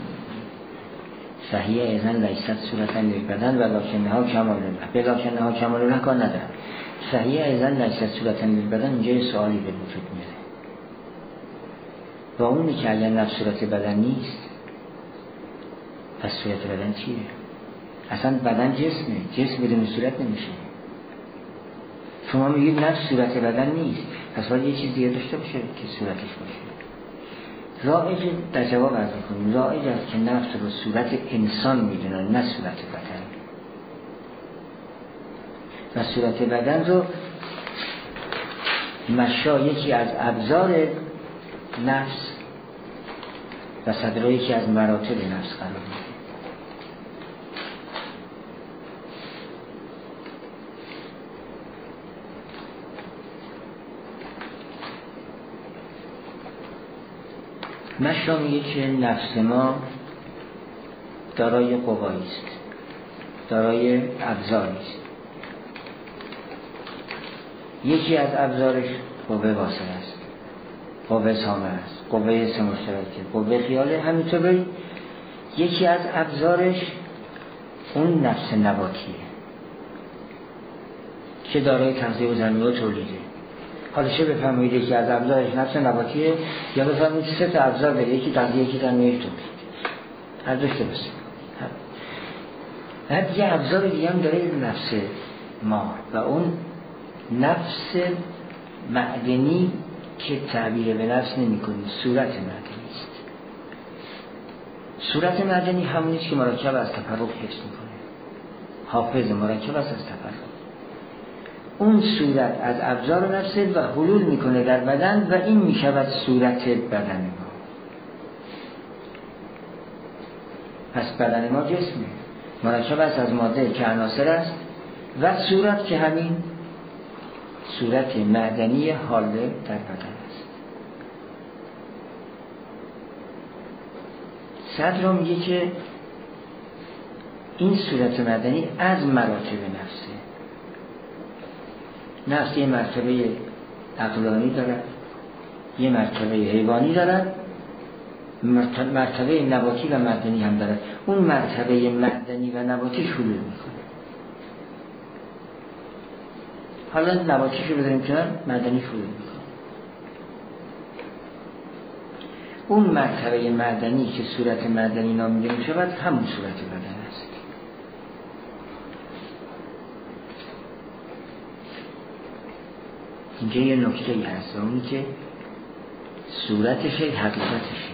صحیح ایزن لیست صورتن للبدن و لکنها کمال الله، به لکنها کمال الله کار ندارم. صحیح ایزن لیست صورتن للبدن اینجا یه سوالی به وجود میاره. با اونی که اگر نفس صورت بدن نیست، پس صورت بدن چیه؟ اصلا بدن جسمه، جسم بدون صورت نمیشه. شما میگید نفس صورت بدن نیست، پس باید یه چیز دیگه داشته باشه که صورتش باشه. رائج در جواب عرض می‌کنیم، رائج است که نفس رو صورت انسان میدونن، نه صورت بدن. و صورت بدن رو مشا یکی از ابزار نفس و صدرا یکی از مراتب نفس قرار میده. مشا میگه که نفس ما دارای قوایی است، دارای ابزاری است. یکی از ابزارش قوه واصله است، قوه سامه است، قوه سه مشترکه، قوه خیاله. همینطور یکی از ابزارش اون نفس نباتیه که دارای تغذیه و زمینه و تولیده. حالا چه بفهمید یکی از ابزارش نفس نباتیه یا بفهمید سه تا ابزار داره، یکی تغذیه، یکی زمینه، یکی تولید. هر دوش درسته. بعد یه ابزار دیگه هم داره نفس ما و اون نفس معدنی که تعبیر به نفس نمی کنی، صورت معدنی است. صورت معدنی همونیست که مرکب از تفرق حفظ میکنه، حافظ مرکب است از تفرق. اون صورت از ابزار نفسه و حلول میکنه در بدن و این میشود صورت بدن ما. پس بدن ما جسمه، مرکب است از ماده که عناصر است و صورت که همین صورت معدنی حاله در بدن است. صدر میگه که این صورت معدنی از مراتب نفسه. نفس یه مرتبه عقلانی دارد، یه مرتبه حیوانی دارد، مرتبه نباتی و معدنی هم دارد. اون مرتبه معدنی و نباتی شروع میکنه. حالا نباتیش رو بذاریم کنار، معدنی شروع میکنه. اون مرتبه معدنی که صورت معدنی نامیده میشود همون صورت بدن است. اینجا یه نکته ای هست، اونی که صورتشه حقیقتشه.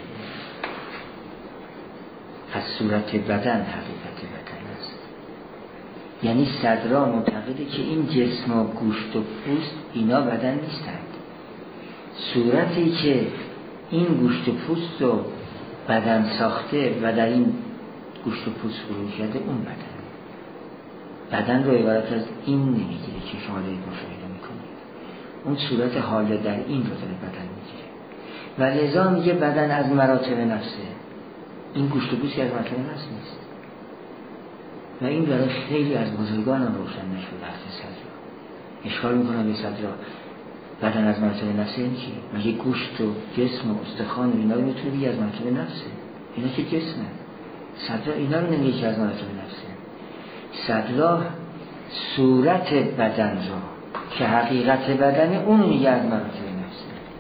از صورت بدن حقیقت بدن است. یعنی صدرا معتقده که این جسم و گوشت و پوست اینا بدن نیستند. صورتی که این گوشت و پوست رو بدن ساخته و در این گوشت و پوست فرو کرده اون بدن. بدن رو عبارت از این نمیگیره که شما دارید مشاهده میکنید. اون صورت حاله در این رو داره بدن میگیره و لذا میگه بدن از مراتب نفسه. این گوشت و پوست که از مراتب نفس نیست و این برای خیلی از بزرگان هم روشن نشد. وقت صدرا اشکال میکنن به صدرا بدن از مراتب نفسه این چی؟ میگه گوشت و جسم و استخوان و اینا رو میتونه بگه از مراتب نفسه. اینا که جسمه. صدرا اینا رو نمیگه که از مراتب نفسه. صدرا صورت بدن رو که حقیقت بدن اون میگه از مراتب نفسه.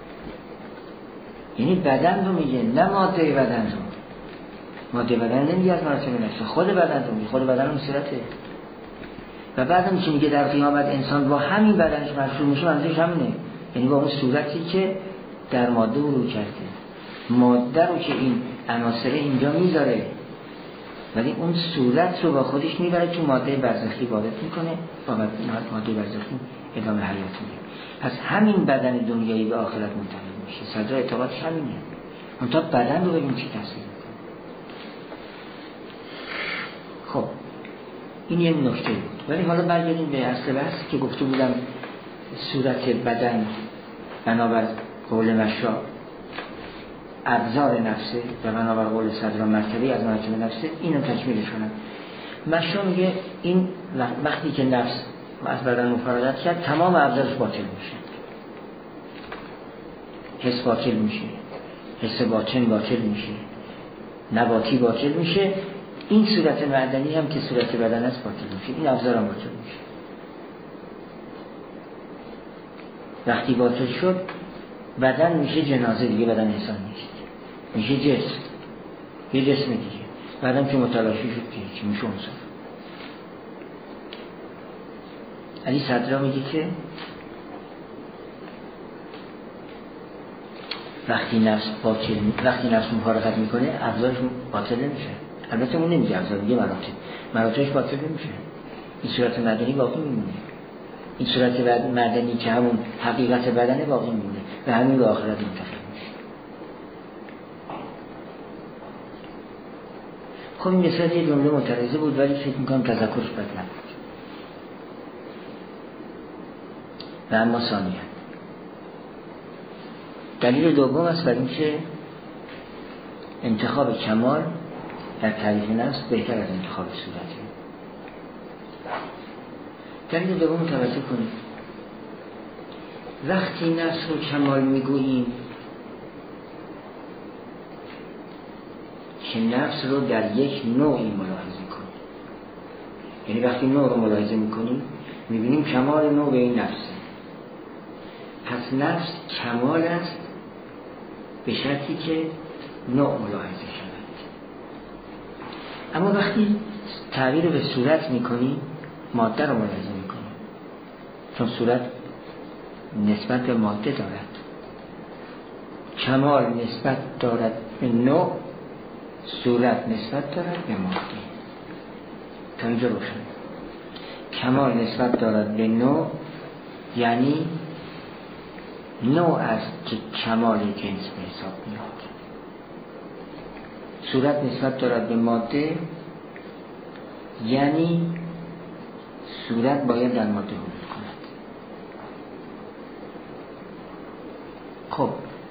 یعنی بدن رو میگه، نه ماده بدن رو. ماده بدن نمیگه از مراتب نفس، خود بدن رو میگه، خود بدن اون صورته. و بعدم که میگه در قیامت انسان با همین بدنش مشروع میشه، منظورش همینه، یعنی با اون صورتی که در ماده رو کرده. ماده رو که این عناصر اینجا میذاره، ولی اون صورت رو با خودش میبره تو ماده برزخی وارد میکنه، با ماده برزخی ادامه حیات میده. پس همین بدن دنیایی به آخرت منتقل میشه. صدر اعتقادش همینه. اون تا بدن رو ببین چی تاثیر میکنه. خب این یه نکته بود. ولی حالا برگردیم به اصل بحث که گفته بودم صورت بدن بنابر قول مشا ابزار نفسه و بنابر قول صدر مرتبه از مراتب نفسه. اینو تکمیلش کنم. مشا میگه این وقتی که نفس از بدن مفارقت کرد تمام ابزارش باطل میشه. حس باطل میشه، حس باطن باطل میشه، نباتی باطل میشه، این صورت معدنی هم که صورت بدن است باطل میشه، این ابزار هم باطل میشه. وقتی باطل شد بدن میشه جنازه دیگه، بدن انسان نیست، میشه جسم، یه جسم دیگه. بعدم که متلاشی شد که میشه انسان. علی صدرا میگه که وقتی نفس باطل وقتی نفس مفارقت میکنه ابزارش باطل نمیشه. البته اون نمیگه ابزار، میگه مراتب، مراتبش باطل نمیشه. این صورت مدنی باقی میمونه. این صورت مدنی که همون حقیقت بدنه باقی میمونه و همین به آخرت منتقل میشه. خب این مثال یه جمله معترضه بود ولی فکر میکنم تذکرش بد نبود. و اما ثانیاً دلیل دوم است بر اینکه انتخاب کمال در تعریف نفس بهتر از انتخاب صورته. دلیل دوم توجه کنید. وقتی نفس رو کمال میگوییم که نفس رو در یک نوعی ملاحظه کنیم، یعنی وقتی نوع رو ملاحظه میکنیم میبینیم کمال نوع به این نفسه. پس نفس کمال است به شرطی که نوع ملاحظه شود. اما وقتی تعبیر به صورت میکنیم ماده رو ملاحظه میکنیم، چون صورت نسبت به ماده دارد. کمال نسبت دارد به نوع، صورت نسبت دارد به ماده. تا اینجا روشن. کمال نسبت دارد به نوع یعنی نوع است که کمال جنس به حساب میاد. صورت نسبت دارد به ماده یعنی صورت باید در ماده حضور کند. خب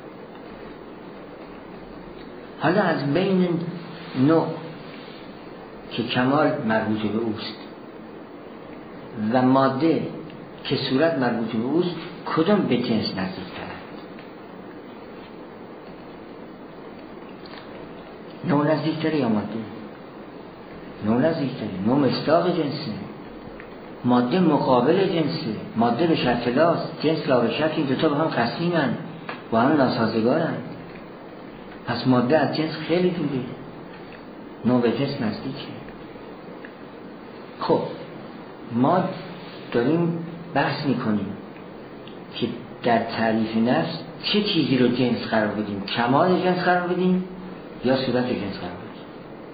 حالا از بین نوع که کمال مربوط به اوست و ماده که صورت مربوط به اوست کدام به جنس نزدیک ترند؟ نوع نزدیک تره یا ماده؟ نوع نزدیک تره. نوع مصداق جنسه، ماده مقابل جنسه. ماده به شرط لاست، جنس لا به شرط. این دوتا با هم قسیمن، با هم ناسازگارن. پس ماده از جنس خیلی دوره، نوع به جنس نزدیکه. خب ما داریم بحث میکنیم که در تعریف نفس چه چیزی رو جنس قرار بدیم؟ کمال جنس قرار بدیم یا صورت جنس قرار بدیم؟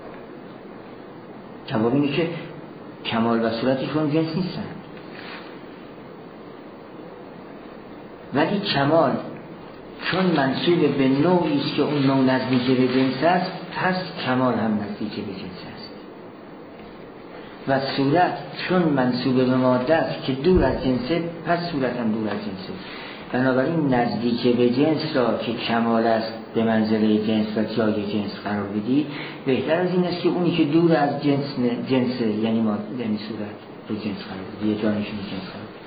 جواب اینه که کمال و صورتشون جنس نیستن، ولی کمال چون منسوب به نوعی است که اون نوع نزدیک به جنس است، پس کمال هم نزدیک به جنس است. و صورت چون منسوب به ماده است که دور از جنسه، پس صورت هم دور از جنسه. بنابراین نزدیک به جنس را که کمال است به منزله جنس و جای جنس قرار بدی، بهتر از این است که اونی که دور از جنس جنسه یعنی ماده یعنی صورت رو جنس قرار بدی، یه جانشون جنس قرار بدی.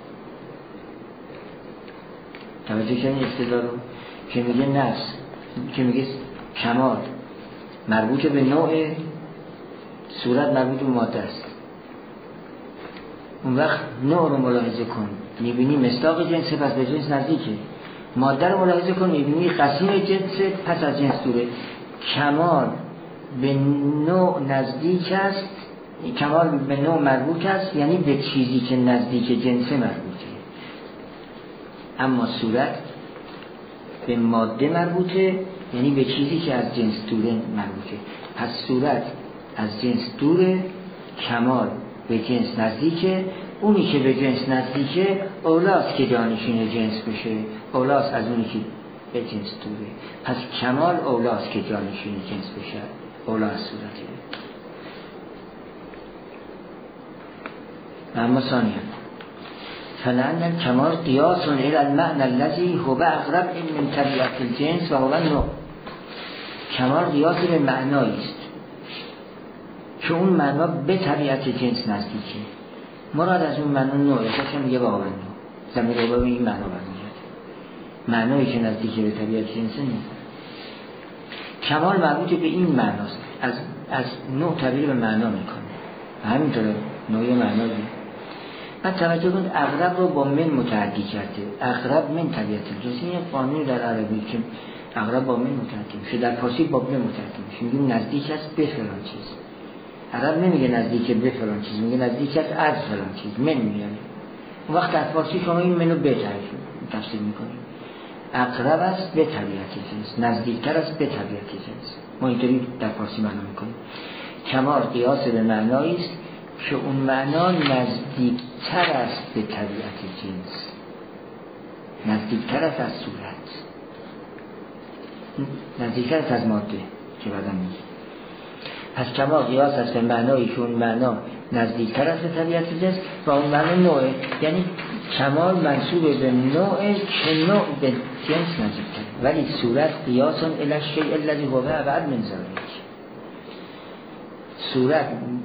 توجه کنید استدلال رو که میگه نفس که میگه کمال مربوط به نوع، صورت مربوط به ماده است. اون وقت نوع رو ملاحظه کن، میبینی مصداق جنسه، پس به جنس نزدیکه. ماده رو ملاحظه کنید، می‌بینید قسیم جنس پس از جنس دوره. کمال به نوع نزدیک است، کمال به نوع مربوط است، یعنی به چیزی که نزدیک جنس مربوطه. اما صورت به ماده مربوطه، یعنی به چیزی که از جنس دوره مربوطه. پس صورت از جنس دوره، کمال به جنس نزدیکه. اونی که به جنس نزدیکه اولاست که جانشین جنس بشه، اولاست از اونی که به جنس دوره. پس کمال اولاست که جانشین جنس بشه، اولاست صورته. اما ثانیاً فلان الکمال قیاس الی المعنى الذی هو اقرب من طبیعت الجنس و هو النوع. کمال قیاس به معنایی است که اون معنا به طبیعت جنس نزدیکه. مراد از اون معنا نوعه، که میگه واقعا نوع زمین رو به این معنا برمیاد، معنایی که نزدیکه به طبیعت جنس نیست. کمال مربوط به این معناست، از از نوع تعبیر به معنا میکنه، همینطوره نوع معنایی. بعد توجه کنید اقرب رو با من متعدی کرده، اقرب من طبیعت الجنس. این قانونی در عربی که اقرب با من متعدی میشه، در فارسی با من متعدی میشه. میگیم نزدیک است به فلان چیز. عرب نمیگه نزدیک به فلان چیز، میگه نزدیک است از فلان چیز، من میگه. اون وقت در فارسی شما این منو به تفسیر میکنید. اقرب است به طبیعت جنس، نزدیکتر است به طبیعت جنس. ما اینطوری در فارسی معنا میکنیم. کمال قیاس به معنایی است که اون معنا نزدیکتر است به طبیعت جنس، نزدیکتر است از صورت، نزدیکتر است از ماده که بعدا میگه. پس کمال قیاس است به معنایی که اون معنا نزدیکتر است به طبیعت جنس و اون معنا نوعه، یعنی کمال منسوب به نوعه که نوع به جنس نزدیکتر، ولی صورت قیاس الی الشیء الذی هو ابعد من ذلک. صورت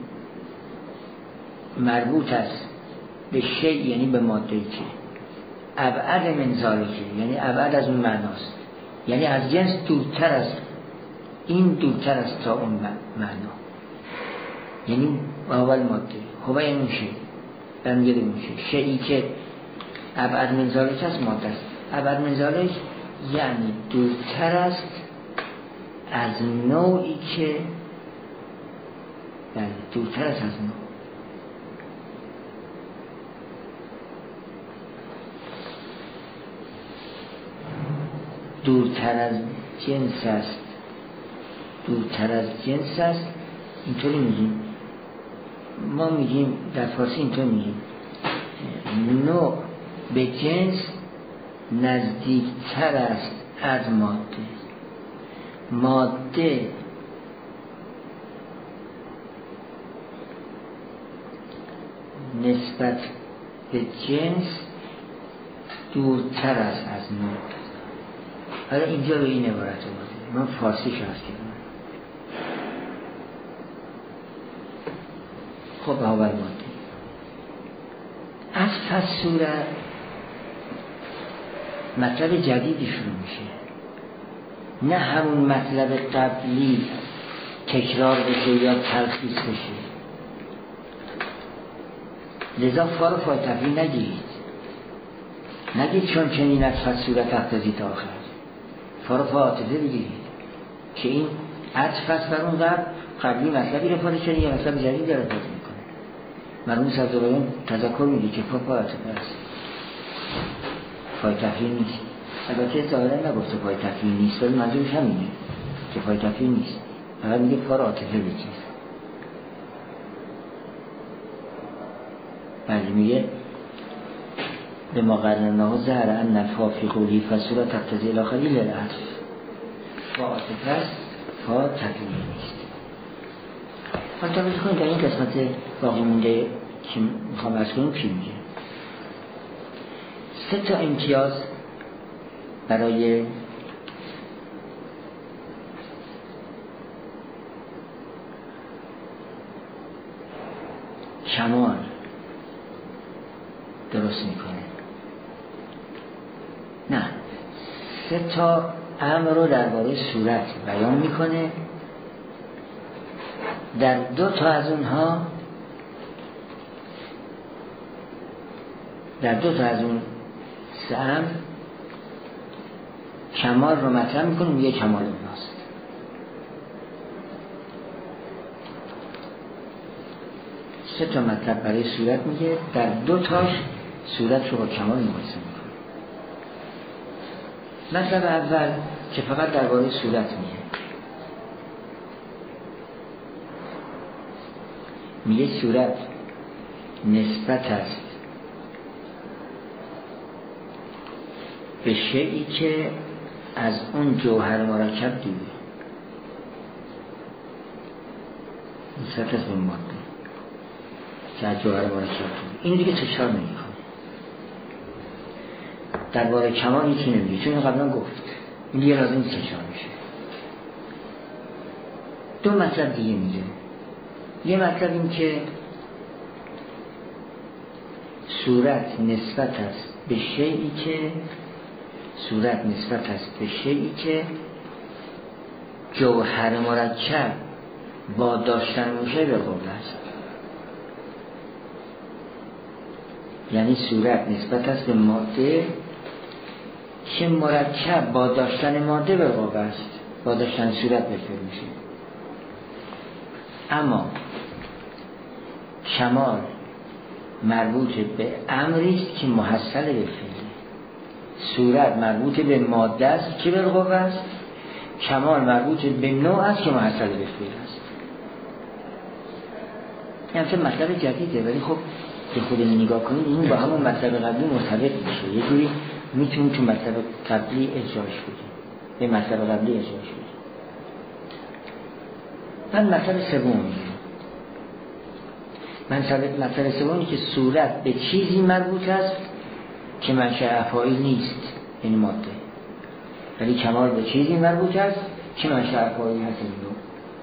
مربوط است به شیء، یعنی به ماده‌ای که ابعد من ذلک، یعنی ابعد از اون معناست، یعنی از جنس دورتر است. این دورتر است تا اون معنا، یعنی اول ماده خوبه این شیء برمیگرده اون شیء، شیئی که ابعد من ذلک است ماده است. ابعد من ذلک یعنی دورتر است از نوعی که یعنی دورتر است از نوع. دورتر از جنس است، دورتر از جنس است. اینطوری میگیم، ما میگیم در فارسی اینطور میگیم نوع به جنس نزدیکتر است از ماده، ماده نسبت به جنس دورتر است از نوع. حالا اینجا به این عبارت اومده، من فارسی شرح کردم. خب به اول ماده از پس صورت مطلب جدیدی شروع میشه، نه همون مطلب قبلی تکرار بشه یا تلخیص بشه. لذا فار و فاتحی نگیرید، نگید چون چنین از پس صورت تقتضی تا آخر. فار و فاتحه بگیرید که این عطف است بر اون قبل، قبلی مطلبی رو فارغ شده یا مطلب جدید داره فارغ میکنه. مرحوم صدرالعلوم تذکر میگه که فار و فاتحه است، فاتحه نیست. البته ظاهرا نگفته فاتحه نیست، ولی منظورش همینه که فاتحه نیست، فقط میگه فار و فاتحه بگیر. بله میگه به ما قرنناه ظهر ان الفا فی قولی فصورت تقتضی الاخری للعطف. فا عاطفه است، فا تکلیف نیست. حالا توجه کنید در این قسمت باقی مونده که میخوام عرض کنم چی میگه. سه تا امتیاز برای کمال درست میکنه. نه، سه تا امر رو درباره صورت بیان میکنه. در دو تا از اونها در دو تا از اون سه امر کمال رو مطرح میکنه میگه کمال اوناست. سه تا مطلب برای صورت میگه، در دو تاش صورت رو با کمال مقایسه میکنه. مطلب اول که فقط درباره صورت میگه، میگه صورت نسبت است به شیئی که از اون جوهر مرکب دیده، نسبت است به ماده که از جوهر مرکب دیده. این دیگه تکرار نمیکنه. درباره کمال هیچی نمیگه، چون قبلا گفت این دیگه لازم نیست تکرار میشه. دو مطلب دیگه میگه. یه مطلب این که صورت نسبت است به شیئی که صورت نسبت است به شیئی که جوهر مرکب با داشتن میشه به قوه است. یعنی صورت نسبت است به ماده که مرکب با داشتن ماده به قوه است، با داشتن صورت به فعل میشه. اما کمال مربوط به امری است که محصل به فعل. صورت مربوط به ماده است که بالقوه است، کمال مربوط به نوع است که محصل به فعل است. این همچنین مطلب جدیده، ولی خب که خودمون نگاه کنید این با همون مطلب قبلی مرتبط میشه. یه جوری میتونیم تو مطلب قبلی اجراش بدیم، به مطلب قبلی اجراش بدیم. من مطلب سوم میگم. من مطلب سومی که صورت به چیزی مربوط است که منشأ افعال نیست، این ماده، ولی کمال به چیزی مربوط است که منشأ افعال هست. این دو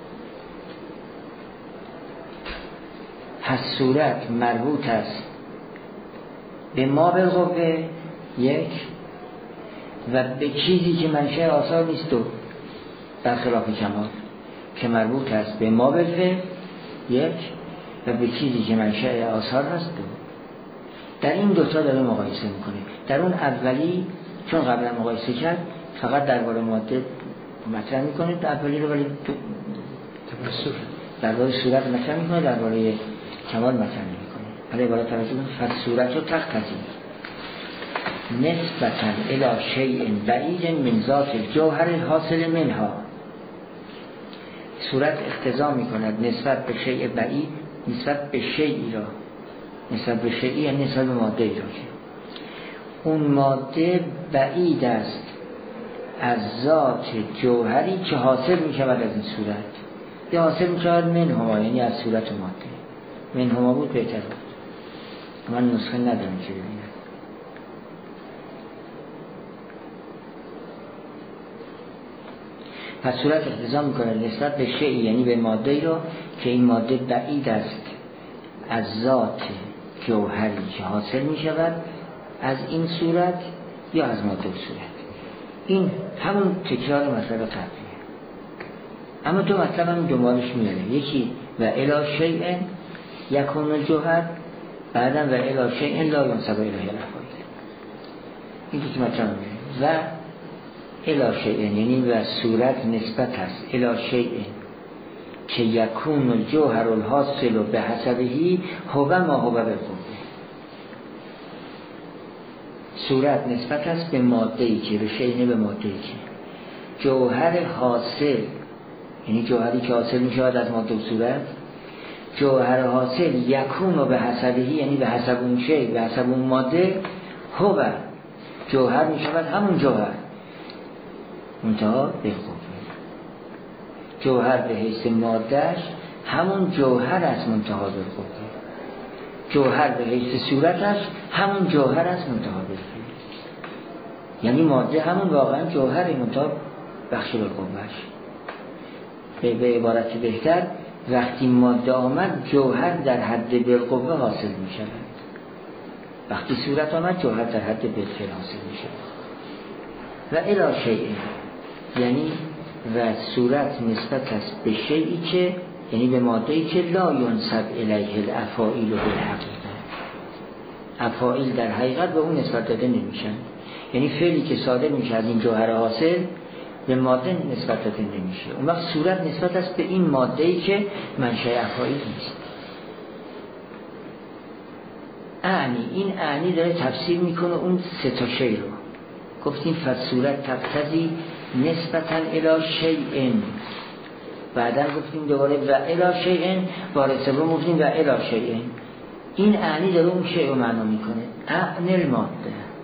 پس صورت مربوط است به ما بالقوه یک و به چیزی که منشأ آثار نیست دو، در خلاف کمال که مربوط است به ما بالفعل یک و به چیزی که منشأ آثار هست دو. در این دوتا داره مقایسه میکنه. در اون اولی چون قبلا مقایسه کرد فقط درباره ماده مطرح میکنه، در اولی رو ولی درباره صورت مطرح میکنه، درباره کمال مطرح نمیکنه. ولی بالا توجه کنید، فص صورت رو تقتضی نسبتاً الی شیء بعید من ذات الجوهر حاصل منها. صورت اقتضا میکند نسبت به شیء بعید، نسبت به شیئی را، نسبت به شیئی یعنی نسبت به ماده ای را که اون ماده بعید است از ذات جوهری که حاصل میشود از این صورت، یا حاصل میشود منهما یعنی از صورت ماده. منهما بود بهتر بود، من نسخه ندارم که ببینم. پس صورت اقتضا میکنه نسبت به شیئی یعنی به ماده ای را که این ماده بعید است از ذات جوهری که حاصل می شود از این صورت یا از ماده صورت. این همون تکرار مطلب قبلیه، اما دو مطلب هم دنبالش میاره. یکی و الی شیء یکون الجوهر، بعدم و الی شیء لا ینسب الیه الافعال. این که مطلب میاره و الی شیء یعنی و صورت نسبت است الی شیء که یکون الجوهر الحاصل به حسبهی هو ما هو بالقوه. صورت نسبت است به ماده‌ای که به شیء به ماده‌ای که جوهر حاصل یعنی جوهری که حاصل می شود از ماده و صورت، جوهر حاصل یکون به حسبهی یعنی به حسب اون شیء به حسب اون ماده هو جوهر می شود همون جوهر منتها بالقوه. جوهر به حیث مادهش همون جوهر است منتها بالقوه، جوهر به حیث صورتش همون جوهر است منتها بالفعل. یعنی ماده همون واقعا جوهر منتها بخش بالقوهش. به به عبارت بهتر وقتی ماده آمد جوهر در حد بالقوه حاصل می شود، وقتی صورت آمد جوهر در حد بالفعل حاصل می شود. و الی شیء یعنی و صورت نسبت است به شیئی که یعنی به ماده‌ای که لا ینسب الیه الافاعیل بالحقیقه، افاعیل در حقیقت به اون نسبت داده نمیشن. یعنی فعلی که صادر میشه از این جوهر حاصل به ماده نسبت داده نمیشه. اون وقت صورت نسبت است به این ماده‌ای که منشأ افعال نیست. اعنی این اعنی داره تفسیر میکنه اون سه تا شی رو. گفتیم فصورت تقتضی نسبتاً الی شیء، بعدا گفتیم دوباره و الی شیء، بار سوم گفتیم و الی شیء. این اعنی داره اون شیء رو معنا میکنه. اعن الماده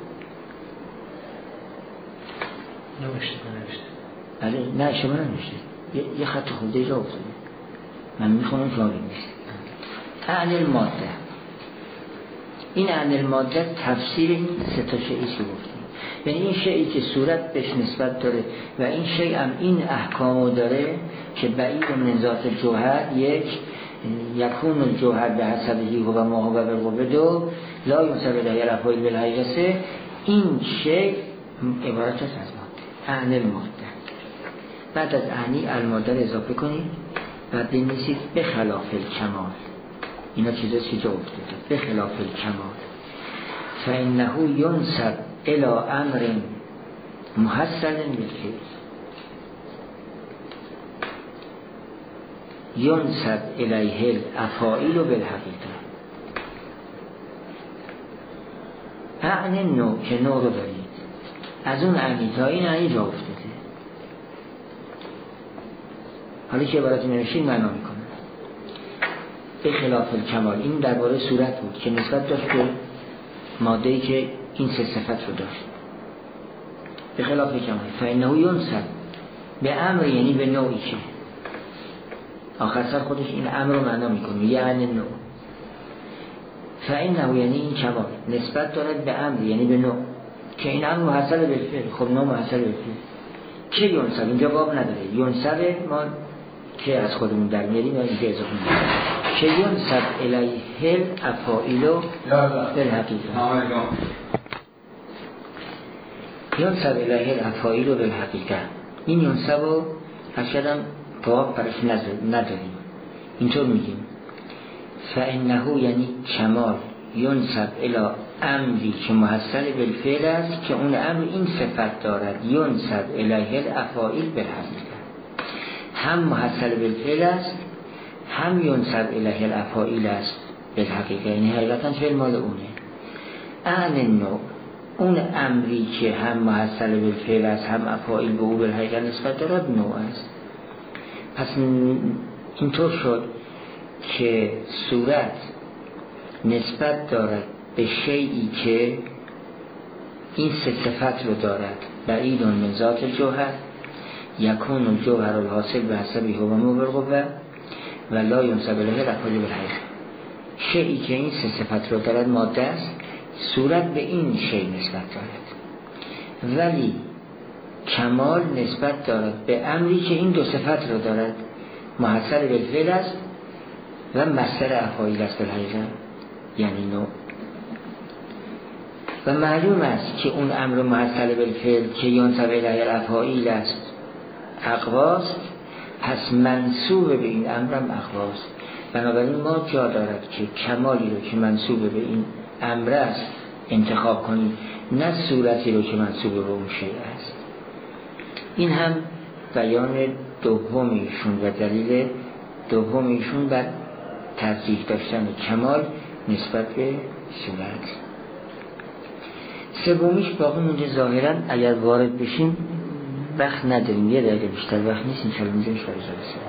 نوشته نوشته بله نه شما نوشته، یه, یه خط خورده جا افتاده، من میخونم شما بنویسید. اعن الماده، این اعن الماده تفسیر این سه تا شیئی که گفتیم، یعنی این شیئی که صورت بهش نسبت داره و این شیء هم این احکامو داره که بعید من ذات جوهر، یک یکون الجوهر به حسبهی و ما هو بالقوه، دو لا ينسب الیه الافعال بالحقیقه، این شیء عبارت است از ماده، اعن الماده. بعد از اعنی الماده رو اضافه کنید، بعد بنویسید به خلاف الکمال. اینا چیزاست که جا افتاده. به خلاف الکمال فانه ینسب الی امر محصل بالفعل، ینسب الیه الافاعیل بالحقیقه. اعنی نوع که نوع رو دارید، از اون اعنی تا این اعنی جا افتاده. حالا که عبارت نوشین معنا میکنه به خلاف الکمال. این درباره صورت بود که نسبت داشت به ماده‌ای که این سه صفت رو داشت. به خلاف الکمال فانه ینسب به امر، یعنی به نوعی که آخر سر خودش این امر رو معنا میکنه، یعنی نوع. فانه یعنی این کمال نسبت دارد به امر، یعنی به نوع که این امر محصل بالفعل. خب نوع محصل بالفعل که ینسب اینجا باب نداره، ینسب ما که از خودمون در میاریم و اینجا اضافه میکنیم که ینسب الیه الافاعیل بالحقیقه، ینسب الیه الافاعیل بالحقیقه. این ینسب رو اشکرم باب برش نداریم، اینطور میگیم فانه یعنی کمال ینسب الی امری که محصل بالفعل است که اون امر این صفت دارد، ینسب الیه الافاعیل بالحقیقه، هم محصل بالفعل است هم ینسب الیه الافاعیل است بالحقیقه، یعنی حقیقتا فعل مال اونه. اعن النوع، اون امری که هم محصل بالفعل است هم افاعیل به او بالحقیقه نسبت دارد نوع است. پس اینطور شد که صورت نسبت دارد به شیئی که این سه صفت رو دارد، بعید من ذات الجوهر، یکون الجوهر الحاصل به حسبه هو ما بالقوه و لا ینسب الیه الافعال بالحقیقه. شیئی که این سه صفت رو دارد ماده است، صورت به این شیء نسبت دارد، ولی کمال نسبت دارد به امری که این دو صفت رو دارد، محصل بالفعل است و مصدر افعال است بالحقیقه، یعنی نوع. و معلوم است که اون امر محصل بالفعل که ینسب الیه الافاعیل است اقواست، پس منسوب به این امرم اقواست. بنابراین ما جا دارد که کمالی رو که منسوب به این امر است انتخاب کنیم، نه صورتی رو که منسوب به اون شیء است. این هم بیان دومیشون و دلیل دومیشون بر ترجیح داشتن کمال نسبت به صورت. سومیش باقی مونده ظاهرا، اگر وارد بشیم وقت نداریم، یه دقیقه بیشتر وقت نیست، انشاءالله می‌ذاریم شاید